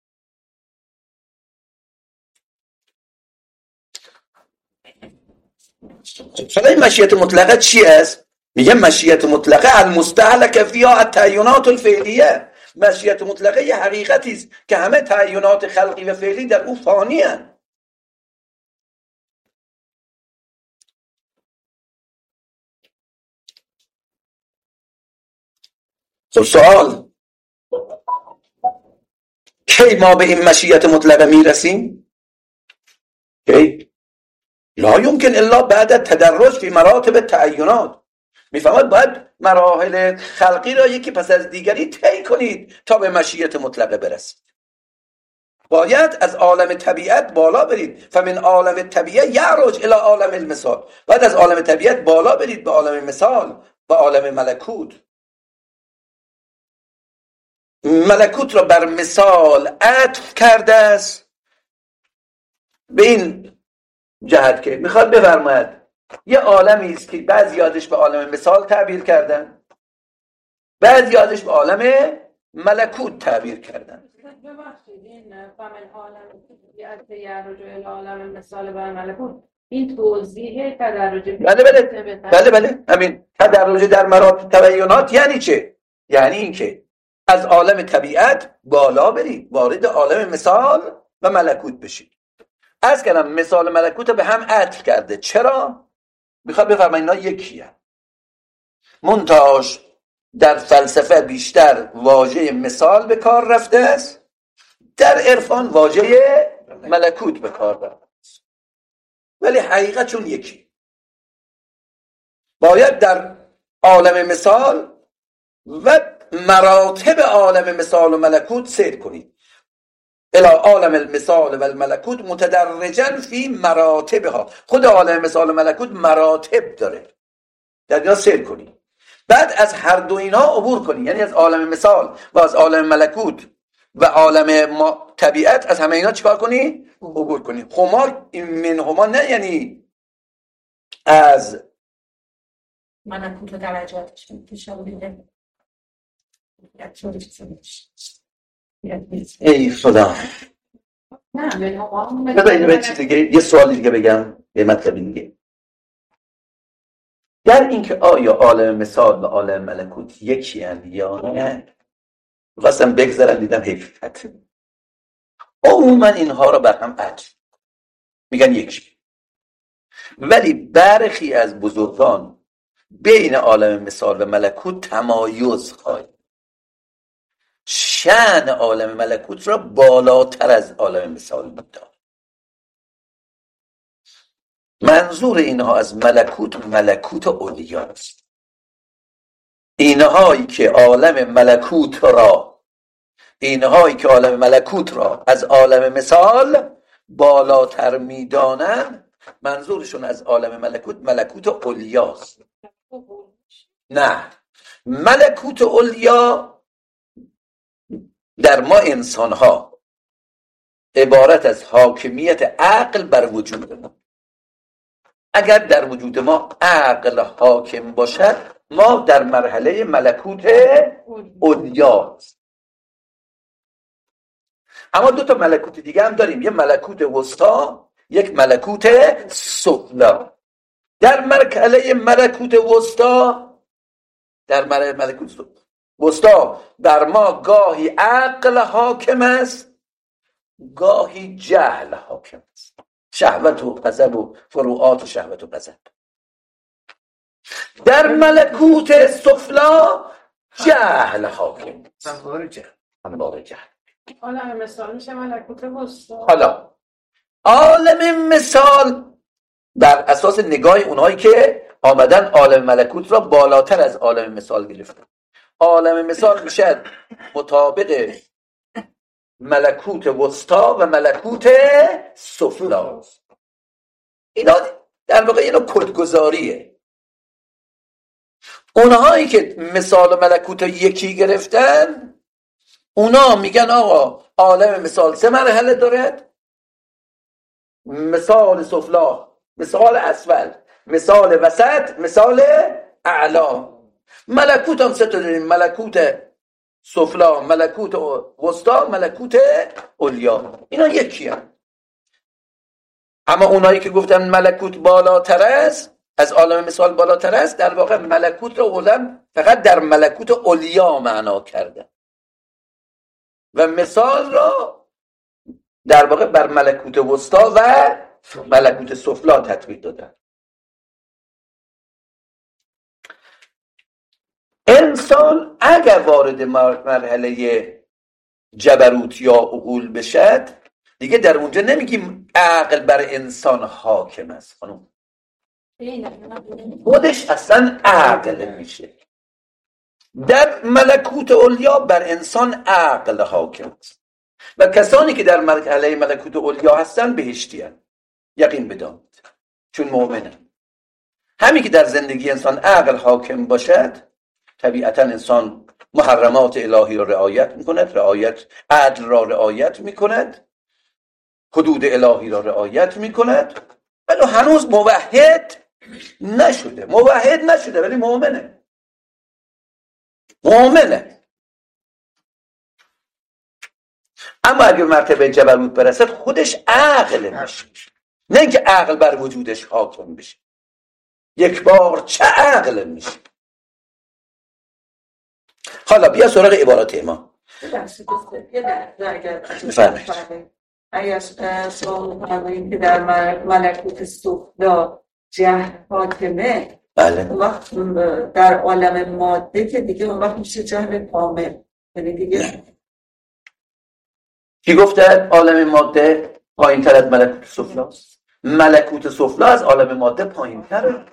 حالا این مشیت مطلقه چی است؟ میگه مشیت مطلقه المستهلک فیها التعیینات الفعلیه. مشیت مطلقه یه حقیقتی است که همه تعیینات خلقی و فعلی در او فانی هستند. سوال کی ما به این مشیت مطلقه میرسیم؟ کی؟ لا یمکن الا بعد تدرج فی مراتب تعیینات. میفهمد باید مراحل خلقی را یکی پس از دیگری طی کنید تا به مشیت مطلقه برسید. باید از عالم طبیعت بالا برید. فمن عالم طبیعت یعرج الی عالم المثال. باید از عالم طبیعت بالا برید به عالم مثال، به عالم ملکوت. ملکوت را بر مثال عطف کرده است به این جهت که میخواد بفرماید یه عالمی است که بعضی ازش به عالم مثال تعبیر کردن، بعضی ازش به عالم ملکوت تعبیر کردن.
ببخشید این فمن عالم طبیعت یعرج الی عالم مثال و ملکوت، این توضیح تدرج.
بله همین تدرج در مراتب تبیینات یعنی چه؟ یعنی این که از عالم طبیعت بالا برید، وارد عالم مثال و ملکوت بشید. از کلام مثال و ملکوت به هم عطف کرده. چرا؟ میخواد بفرماید اینا یکیه. منتهاش در فلسفه بیشتر واژه مثال به کار رفته است، در عرفان واژه ملکوت به کار رفته است، ولی حقیقتشون یکی. باید در عالم مثال و مراتب عالم مثال و ملکوت سیر کنید. الی عالم المثال و الملکوت متدرجا فی مراتبها. خود عالم مثال و ملکوت مراتب داره، در اینا سیر کنید. بعد از هر دو اینها عبور کنید، یعنی از عالم مثال و از عالم ملکوت و عالم طبیعت، از همه اینا چیکار کنید؟ عبور کنید. خمار منهما نه یعنی از
ملکوت و درجاتش میشه.
ای خدا. یه سوالی دیگه بگم، یه مطلبی دیگه. در اینکه آیا عالم مثال و عالم ملکوت یکی هست یا نه، خواستم بگذارم دیدم حقیقت. عموما اینها را بر هم عطف میگن یکی، ولی برخی از بزرگان بین عالم مثال و ملکوت تمایز خواهد. شأن عالم ملکوت را بالاتر از عالم مثال می‌دانند. منظور اینها از ملکوت ملکوت اولیاست. اینهایی که عالم ملکوت را از عالم مثال بالاتر می‌دانند، منظورشون از عالم ملکوت ملکوت اولیاست. نه، ملکوت اولیا در ما انسان ها عبارت از حاکمیت عقل بر وجود ما. اگر در وجود ما عقل حاکم باشد، ما در مرحله ملکوت اولیاست. اما دو تا ملکوت دیگه هم داریم، یه ملکوت وسطا، یک ملکوت سفلی. در مرحله ملکوت وسطا بر ما گاهی عقل حاکم است، گاهی جهل حاکم است. شهوت و غضب و فروعات و شهوت و غضب. در ملکوت سفلا جهل حاکم است. همواره جهل.
عالم مثال میشه ملکوت وسطا.
حالا عالم مثال بر اساس نگاه اونهایی که آمدن عالم ملکوت را بالاتر از عالم مثال گرفتن. عالم مثال میشه مطابق ملکوت وسطا و ملکوت سفلا. اینا در واقع یه نوع کدگذاریه. اونهایی که مثال ملکوت یکی گرفتن، اونا میگن آقا عالم مثال 3 مرحله دارد: مثال سفلا، مثال اسفل، مثال وسط، مثال اعلا. ملکوت هم 3 تا داریم: ملکوت سفلا، ملکوت وسطا، ملکوت علیا. اینا یکی هم. اما اونایی که گفتن ملکوت بالاتر است، از عالم مثال بالاتر است، در واقع ملکوت رو بردن فقط در ملکوت علیا معنا کردن و مثال را در واقع بر ملکوت وسطا و ملکوت سفلا تطبیق دادن. انسان اگر وارد مرحله جبروت یا عقول بشد، دیگه در اونجا نمیگیم عقل بر انسان حاکم است خانم، خودش اصلا عقل میشه. در ملکوت علیا بر انسان عقل حاکم است و کسانی که در مرحله ملکوت علیا هستن بهشتی هستند. یقین بدانید، چون مؤمنن. همین که در زندگی انسان عقل حاکم باشد، طبیعتا انسان محرمات الهی را رعایت میکند، عدل را رعایت میکند، حدود الهی را رعایت میکند، ولی هنوز موحد نشده ولی مؤمنه. اما اگر مرتبه جبروت برسد، خودش عقل میشه، نه اینکه عقل بر وجودش حاکم بشه. یک بار چه عقل میشه. حالا بیا سراغ عبارات امام.
اگر سوال فرماییم که در ملکوت سفلا جهل حاکمه،
بله.
اون وقت در عالم ماده که دیگه اون وقت میشه جهل کامل. یعنی دیگه
کی گفته عالم ماده پایین تر از ملکوت سفلا است؟ ملکوت سفلا از عالم ماده پایین تره.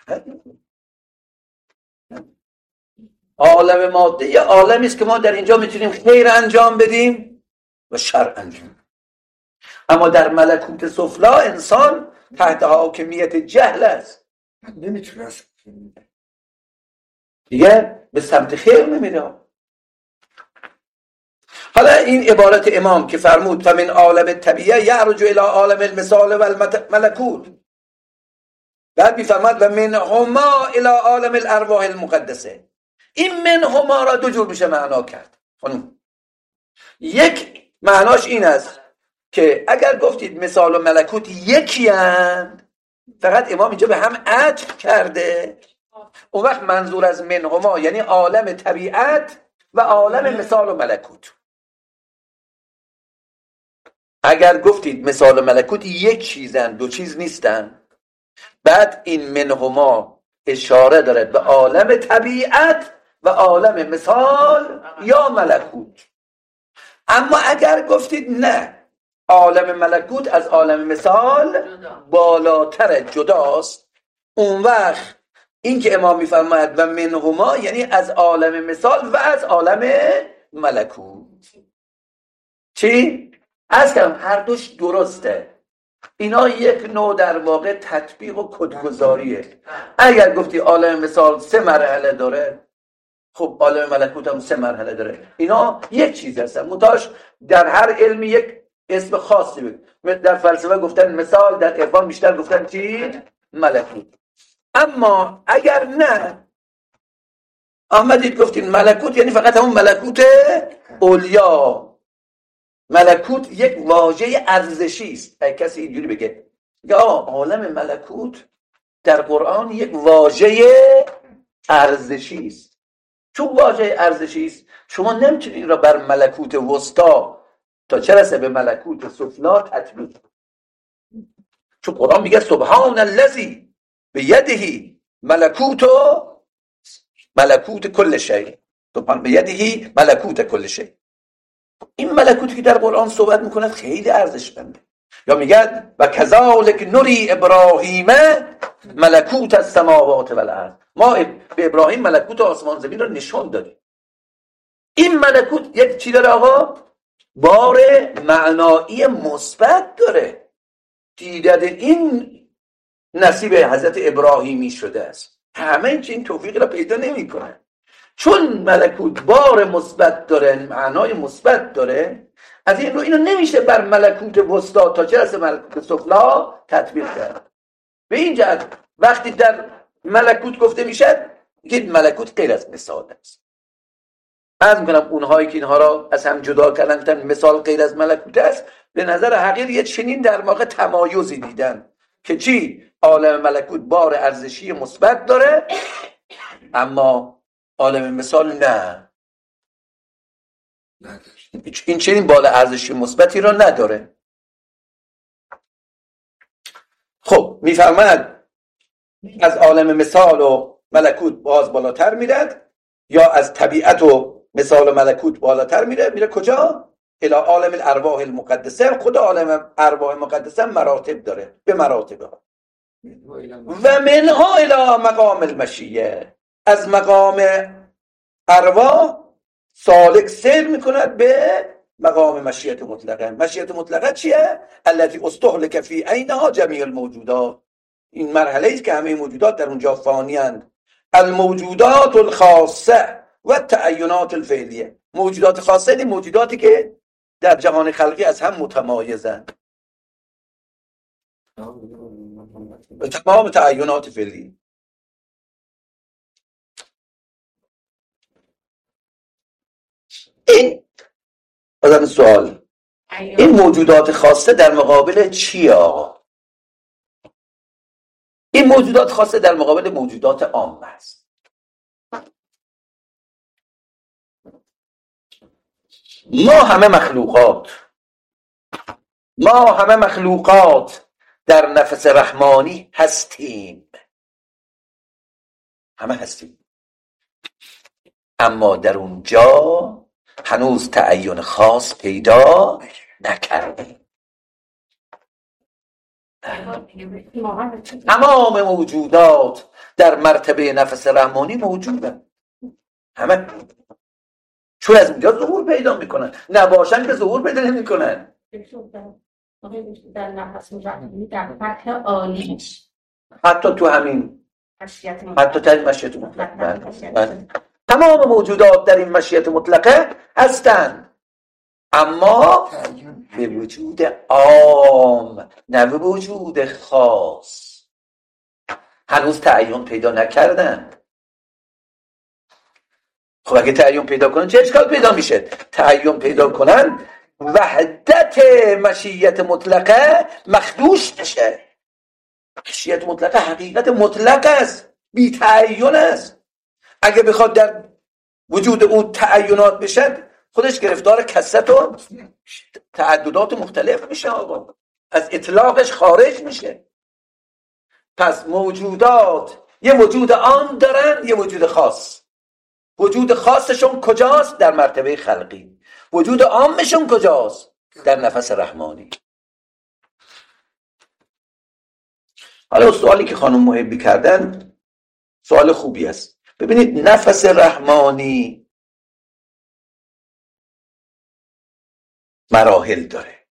عالم ماده یه عالمی است که ما در اینجا میتونیم خیر انجام بدیم و شر انجام. اما در ملکوت سفلا انسان تحت حاکمیت جهل است،
نمیتونه
دیگه به سمت خیر نمیره. حالا این عبارت امام که فرمود فمن عالم طبیعه یعرج الى عالم المثال و الملکوت، بعد میفرماد و من هما الى عالم الارواح المقدسه. این من هما را 2 جور میشه معنا کرد خانم. یک معناش این است که اگر گفتید مثال و ملکوت یکی اند، فقط امام اینجا به هم عطف کرده، اون وقت منظور از من هما یعنی عالم طبیعت و عالم مثال و ملکوت. اگر گفتید مثال و ملکوت یک چیزن، 2 چیز نیستن، بعد این من هما اشاره دارد به عالم طبیعت و عالم مثال یا ملکوت. اما اگر گفتید نه، عالم ملکوت از عالم مثال بالاتر، جداست، اون وقت این که امام میفرماید و منهما یعنی از عالم مثال و از عالم ملکوت. چی؟ از کردم هر دوش درسته. اینا یک نوع در واقع تطبیق و کدگذاریه. اگر گفتی عالم مثال 3 مرحله داره، خب عالم ملکوت هم 3 مرحله داره. اینا یک چیز هستن، منتهاش در هر علمی یک اسم خاصی بود. در فلسفه گفتن مثال، در عرفان بیشتر گفتن چی؟ ملکوت. اما اگر نه آمدید گفتین ملکوت یعنی فقط همون ملکوت علیا. ملکوت یک واژه ارزشی است. اگه کسی اینجوری بگه یا عالم ملکوت در قرآن یک واژه ارزشی است، چون واژه ارزشی است شما نمیتونید این را بر ملکوت وسطا تا چه رسه به ملکوت سفلا تطبیق، چون قرآن میگه سبحان الذی بیده ملکوت کل شیء، سبحان بیده ملکوت کل شیء. این ملکوتی که در قرآن صحبت میکنه خیلی ارزشمنده. یا میگه و کذالک نری ابراهیم ملکوت السماوات والارض، ما به ابراهیم ملکوت آسمان زمین رو نشون دادیم. این ملکوت یک چی داره آقا؟ بار معنایی مثبت داره. دیدن این نصیب حضرت ابراهیمی شده است. همه این توفیق را پیدا نمی‌کنن. چون ملکوت بار مثبت داره، معنای مثبت داره، از این رو اینو نمیشه بر ملکوت وسطا تا چه رسه ملکوت سفلا تطبیق کرد. به این جهت وقتی در ملکوت گفته میشه که ملکوت غیر از مثال است. عرض میکنم اونهایی که اینها را از هم جدا کردن مثال غیر از ملکوت است، به نظر حقیر یه چنین در واقع تمایزی دیدن که چی؟ عالم ملکوت بار ارزشی مثبت داره، اما عالم مثال نه، این چنین بار ارزشی مثبتی را نداره. خب میفرماید از عالم مثال و ملکوت باز بالاتر میرد، یا از طبیعت و مثال و ملکوت بالاتر میره کجا؟ الی عالم الارواح المقدسه. خود عالم ارواح مقدسه مراتب داره، به مراتب و منها الی مقام المشیه. از مقام ارواح سالک سیر میکند به مقام مشیت مطلقه. مشیت مطلقه چیه؟ التي استهلك فی عینها جمیع الموجودات. این مرحله است که همه موجودات در اونجا فانی اند. الموجودات الخاصه و تعینات الفعلیه. موجودات خاصه این موجوداتی که در جهان خلقی از هم متمایزند. تمام تعینات فعلی. این بازم سوال، این موجودات خاصه در مقابل چیه آقا؟ این موجودات خاصه در مقابل موجودات عام است. ما همه مخلوقات در نفس رحمانی هستیم، همه هستیم، اما در اونجا هنوز تعین خاص پیدا نکردیم. تمام موجودات در مرتبه نفس رحمانی موجودن، همه، چون از اونجا ظهور پیدا میکنن، نباشن که ظهور پیدا نمیکنن.
در نفس رحمانی در فتح عالیش،
حتی تو همین حتی در این مشیت مطلقه تمام موجودات در این مشیت مطلقه هستند، اما به وجود عام، نه به وجود خاص. هنوز تعین پیدا نکردن. خب اگه تعین پیدا کنن چه اشکال پیدا میشه؟ تعین پیدا کنن وحدت مشیت مطلقه مخدوش میشه. مشیت مطلقه حقیقت مطلق است، بی تعین است. اگه بخواد در وجود اون تعینات بشه، خودش گرفتار کثرت و تعددات مختلف میشه آقا، از اطلاقش خارج میشه. پس موجودات یه وجود عام دارن، یه وجود خاص. وجود خاصشون کجاست؟ در مرتبه خلقی. وجود عامشون کجاست؟ در نفس رحمانی. حالا سوالی که خانم محبی کردن سوال خوبی است. ببینید نفس رحمانی مراحل داره.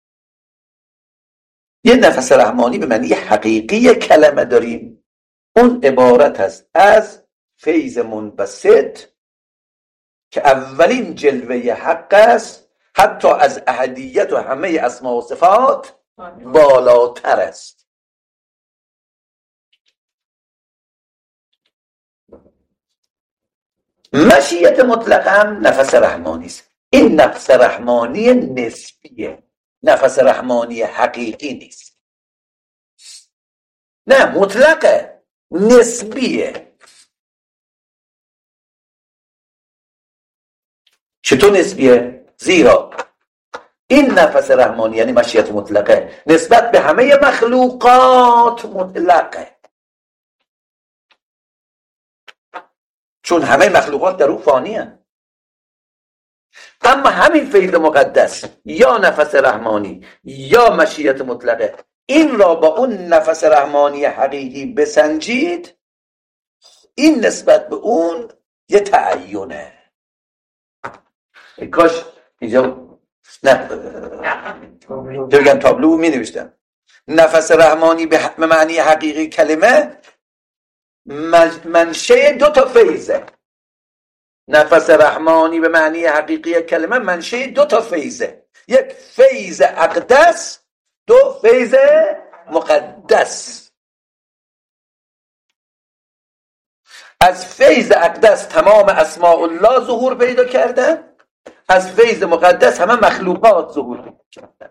یه نفس رحمانی به معنی حقیقی کلمه داریم، اون عبارت است از فیض منبسط که اولین جلوه حق است، حتی از احدیت و همه اسما و صفات بالاتر است. مشیت مطلق هم نفس رحمانی است. این نفس رحمانی نسبیه، نفس رحمانی حقیقی نیست. نه، مطلقه، نسبیه. چطور نسبیه؟ زیرا این نفس رحمانی یعنی مشیت مطلقه نسبت به همه مخلوقات مطلقه، چون همه مخلوقات در او فانی هستند. اما همین فیض مقدس یا نفس رحمانی یا مشیت مطلقه، این را با اون نفس رحمانی حقیقی بسنجید، این نسبت به اون یه تعیینه. کاش اینجا نه بگم تابلو می نوشتم. نفس رحمانی به معنی حقیقی کلمه منشه 2 فیضه. نفس رحمانی به معنی حقیقی کلمه منشه 2 فیضه، یک فیض اقدس، 2 فیض مقدس. از فیض اقدس تمام اسماء الله ظهور پیدا کردن، از فیض مقدس همه مخلوقات ظهور پیدا کردن.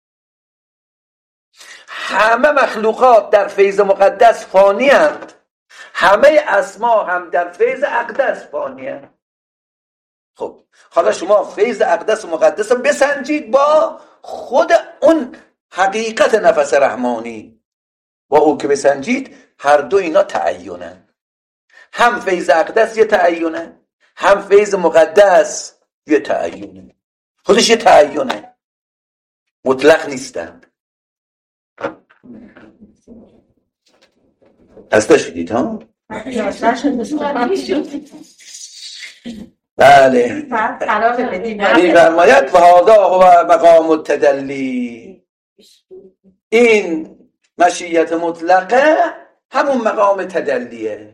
همه مخلوقات در فیض مقدس فانی هستند، همه اسما هم در فیض اقدس فانی هستند. خب حالا شما فیض اقدس و مقدس رو بسنجید با خود اون حقیقت نفس رحمانی، با او که بسنجید هر دو اینا تعینن. هم فیض اقدس یه تعینه، هم فیض مقدس یه تعینه، خودش یه تعینه، مطلق نیستند. دستا شدید ها؟ بله. می‌فرماید و هذا هو مقام التدلی. این مشیت مطلقه همون مقام تدلیه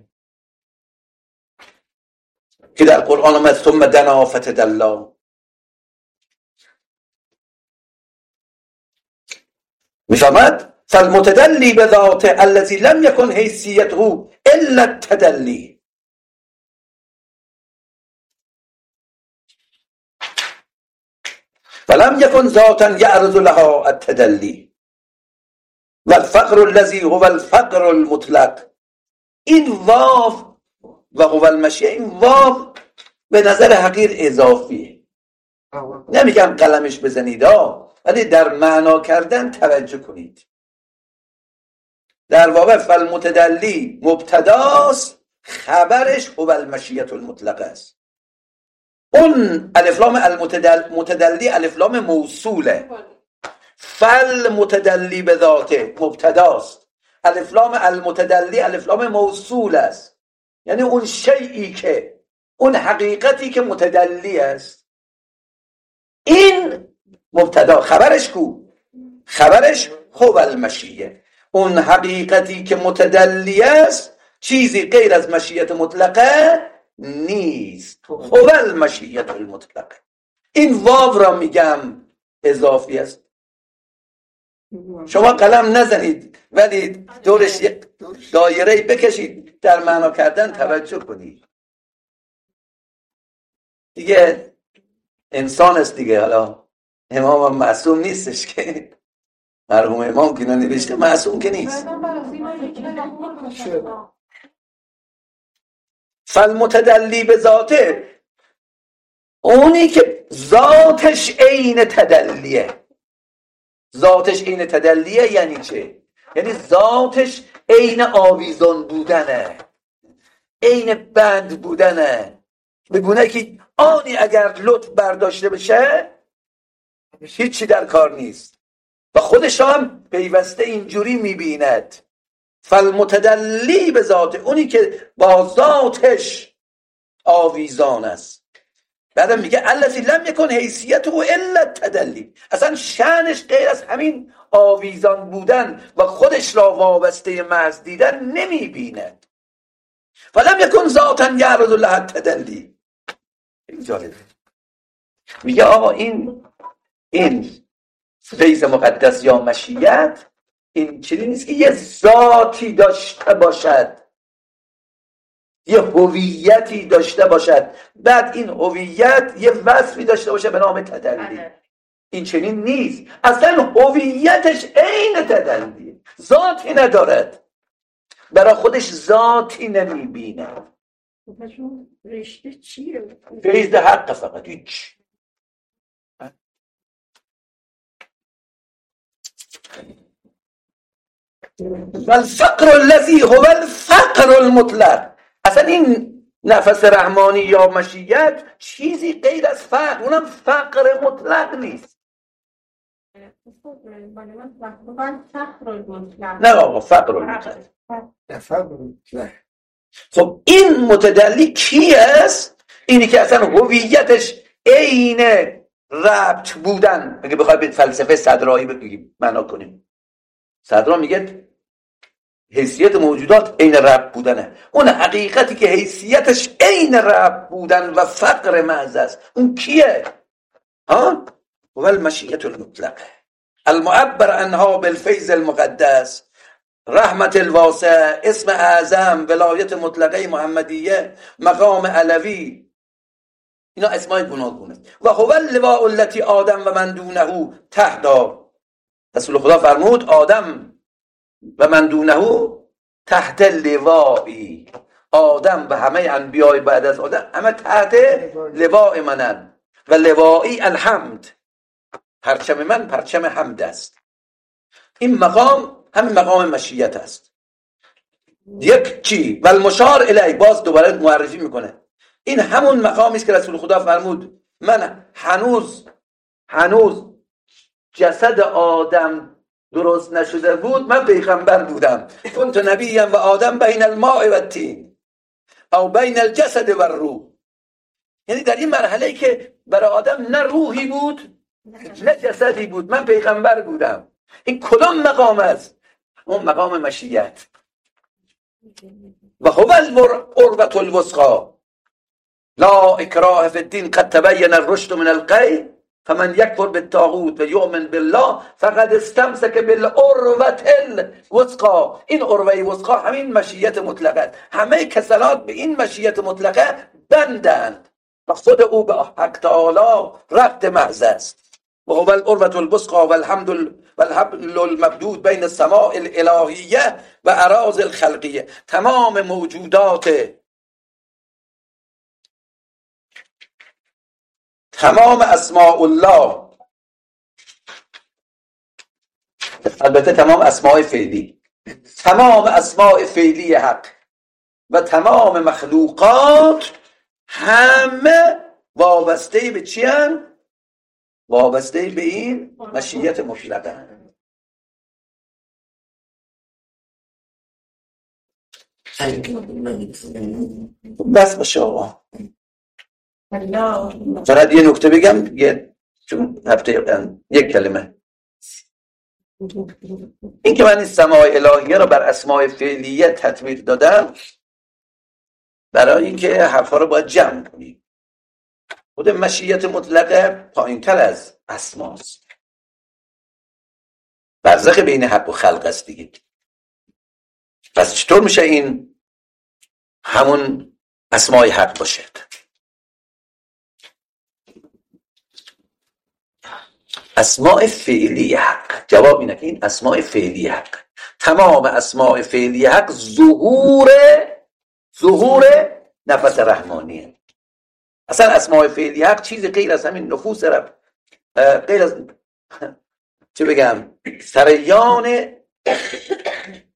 که در قرآن آمد ثم دنا فتدلی. می‌فرماید فالمتدلی بذات الذی لم یکن حیثیته الا التدلی. فلم یکن ذاتا یعرض لها التدلی والفقر الذی هو الفقر المطلق. این واو و هو المشیه، این واو به نظر حقیر اضافیه، نمیگم قلمش بزنید ولی در معنا کردن توجه کنید. در واقع فالمتدلی مبتداست، خبرش هو المشیت المطلق است. اون الفلام المتدلی الفلام موصوله، فالمتدلی به ذاته مبتداست، الفلام المتدلی الفلام موصول است، یعنی اون شیئی که، اون حقیقتی که متدلی است. این مبتدا، خبرش کو؟ خبرش هو المشیه، اون حقیقتی که متدلی است چیزی غیر از مشیت مطلقه نیست. هو المشیت المطلقه. این واو را میگم اضافی است. شما قلم نزنید ولی دورش یک دایره بکشید، در معنا کردن توجه کنید. دیگه انسان است دیگه، حالا امام هم معصوم نیستش که مرحوم امام که نوشته معصوم که نیست. فالمتدلی به ذاته، اونی که ذاتش عین تدلیه. ذاتش عین تدلیه یعنی چه؟ یعنی ذاتش عین آویزان بودنه، عین بند بودنه، به گونه که آنی اگر لطف برداشته بشه هیچی در کار نیست و خودش هم پیوسته اینجوری میبیند. فالمتدلی به ذات، اونی که با ذاتش آویزان است. بعدم میگه الذی لم یکن حیثیته الا التدلی، اصلا شأنش غیر از همین آویزان بودن و خودش را وابسته محض دیدن نمیبیند. فلم یکن ذاتا یعرض له التدلی. این جالبه. میگه آقا این فیض مقدس یا مشیت این چیزی نیست که یه ذاتی داشته باشد، یه هویتی داشته باشد، بعد این هویت یه وصفی داشته باشه به نام تدلی. این چنین نیست، اصلا هویتش عین تدلی، ذاتی ندارد، برای خودش ذاتی نمیبینه.
رشته چیه؟
فیض حق فقط، هیچ. والفقر الذی هو الفقر المطلق. اصلا این نفس رحمانی یا مشیت چیزی غیر از فقر، اونم فقر مطلق نیست. نه آقا فقر المطلق. خب این متدلی کی است؟ اینی که اصلا هویتش عین ربط بودن، اگه بخوای به فلسفه صدرایی بگیم معنا کنیم، صدرا میگه حیثیت موجودات عین رب بودنه. اون حقیقتی که حیثیتش عین رب بودن و فقر محض است، اون کیه؟ ها؟ هو المشیت المطلقه المعبر عنها بالفیض المقدس، رحمت الواسع، اسم اعظم، ولایت مطلقه محمدیه، مقام علوی، اینا اسمای گوناگون است. و هو اللواء التی آدم و من دونه تحدا، رسول خدا فرمود آدم و من دونه تحت لوایی، آدم و همه انبیای بعد از آدم همه تحت لواء منن و لوایی الحمد، پرچم من پرچم حمد است. این مقام همین مقام مشیت است. یک چی و المشار الی، باز دوباره معرفی میکنه این همون مقامی است که رسول خدا فرمود من هنوز جسد آدم درست نشده بود، من پیغمبر بودم. کنت نبیم و آدم بین الماء و الطین او بین الجسد و الروح. یعنی در این مرحله که برای آدم نه روحی بود نه جسدی بود، من پیغمبر بودم. این کدام مقام است؟ اون مقام مشیت. و هو العروة الوثقی لا اکراه فی الدین قد تبین الرشد من الغی فمن یکفر بالطاغوت و یؤمن بالله فقد استمسک بالعروة الوثقی. این عروه وثقی همین مشیت مطلقه است. همه کسانات به این مشیت مطلقه بندند و خود او به حق تعالی ربط محض است. و هو العروة الوثقی والحبل الممدود بین السماء الالهیه و اراضی الخلقیه. تمام موجودات، تمام اسماء الله، البته تمام اسماء فعلی، تمام اسماء فعلی حق و تمام مخلوقات همه وابسته به چی هستند؟ وابسته به این مشیت مطلقه. بس باشه آقا. فقط یه نکته بگم، چون هفته یک کلمه، این که من این سماع الهیه را بر اسماء فعلیه تطبیق دادم برای اینکه حرفا رو باید جمع کنیم. خود مشیت مطلقه پایین تر از اسماست، برزخ بین حق و خلق است دیگه. پس چطور میشه این همون اسماء حق باشد؟ اسماء فعلی حق، جواب اینه که این اسماء فعلی حق، تمام اسماء فعلی حق ظهور نفس رحمانیه. اصلا اسماء فعلی حق چیزی غیر از همین نفوس رب، غیر از چه بگم سریان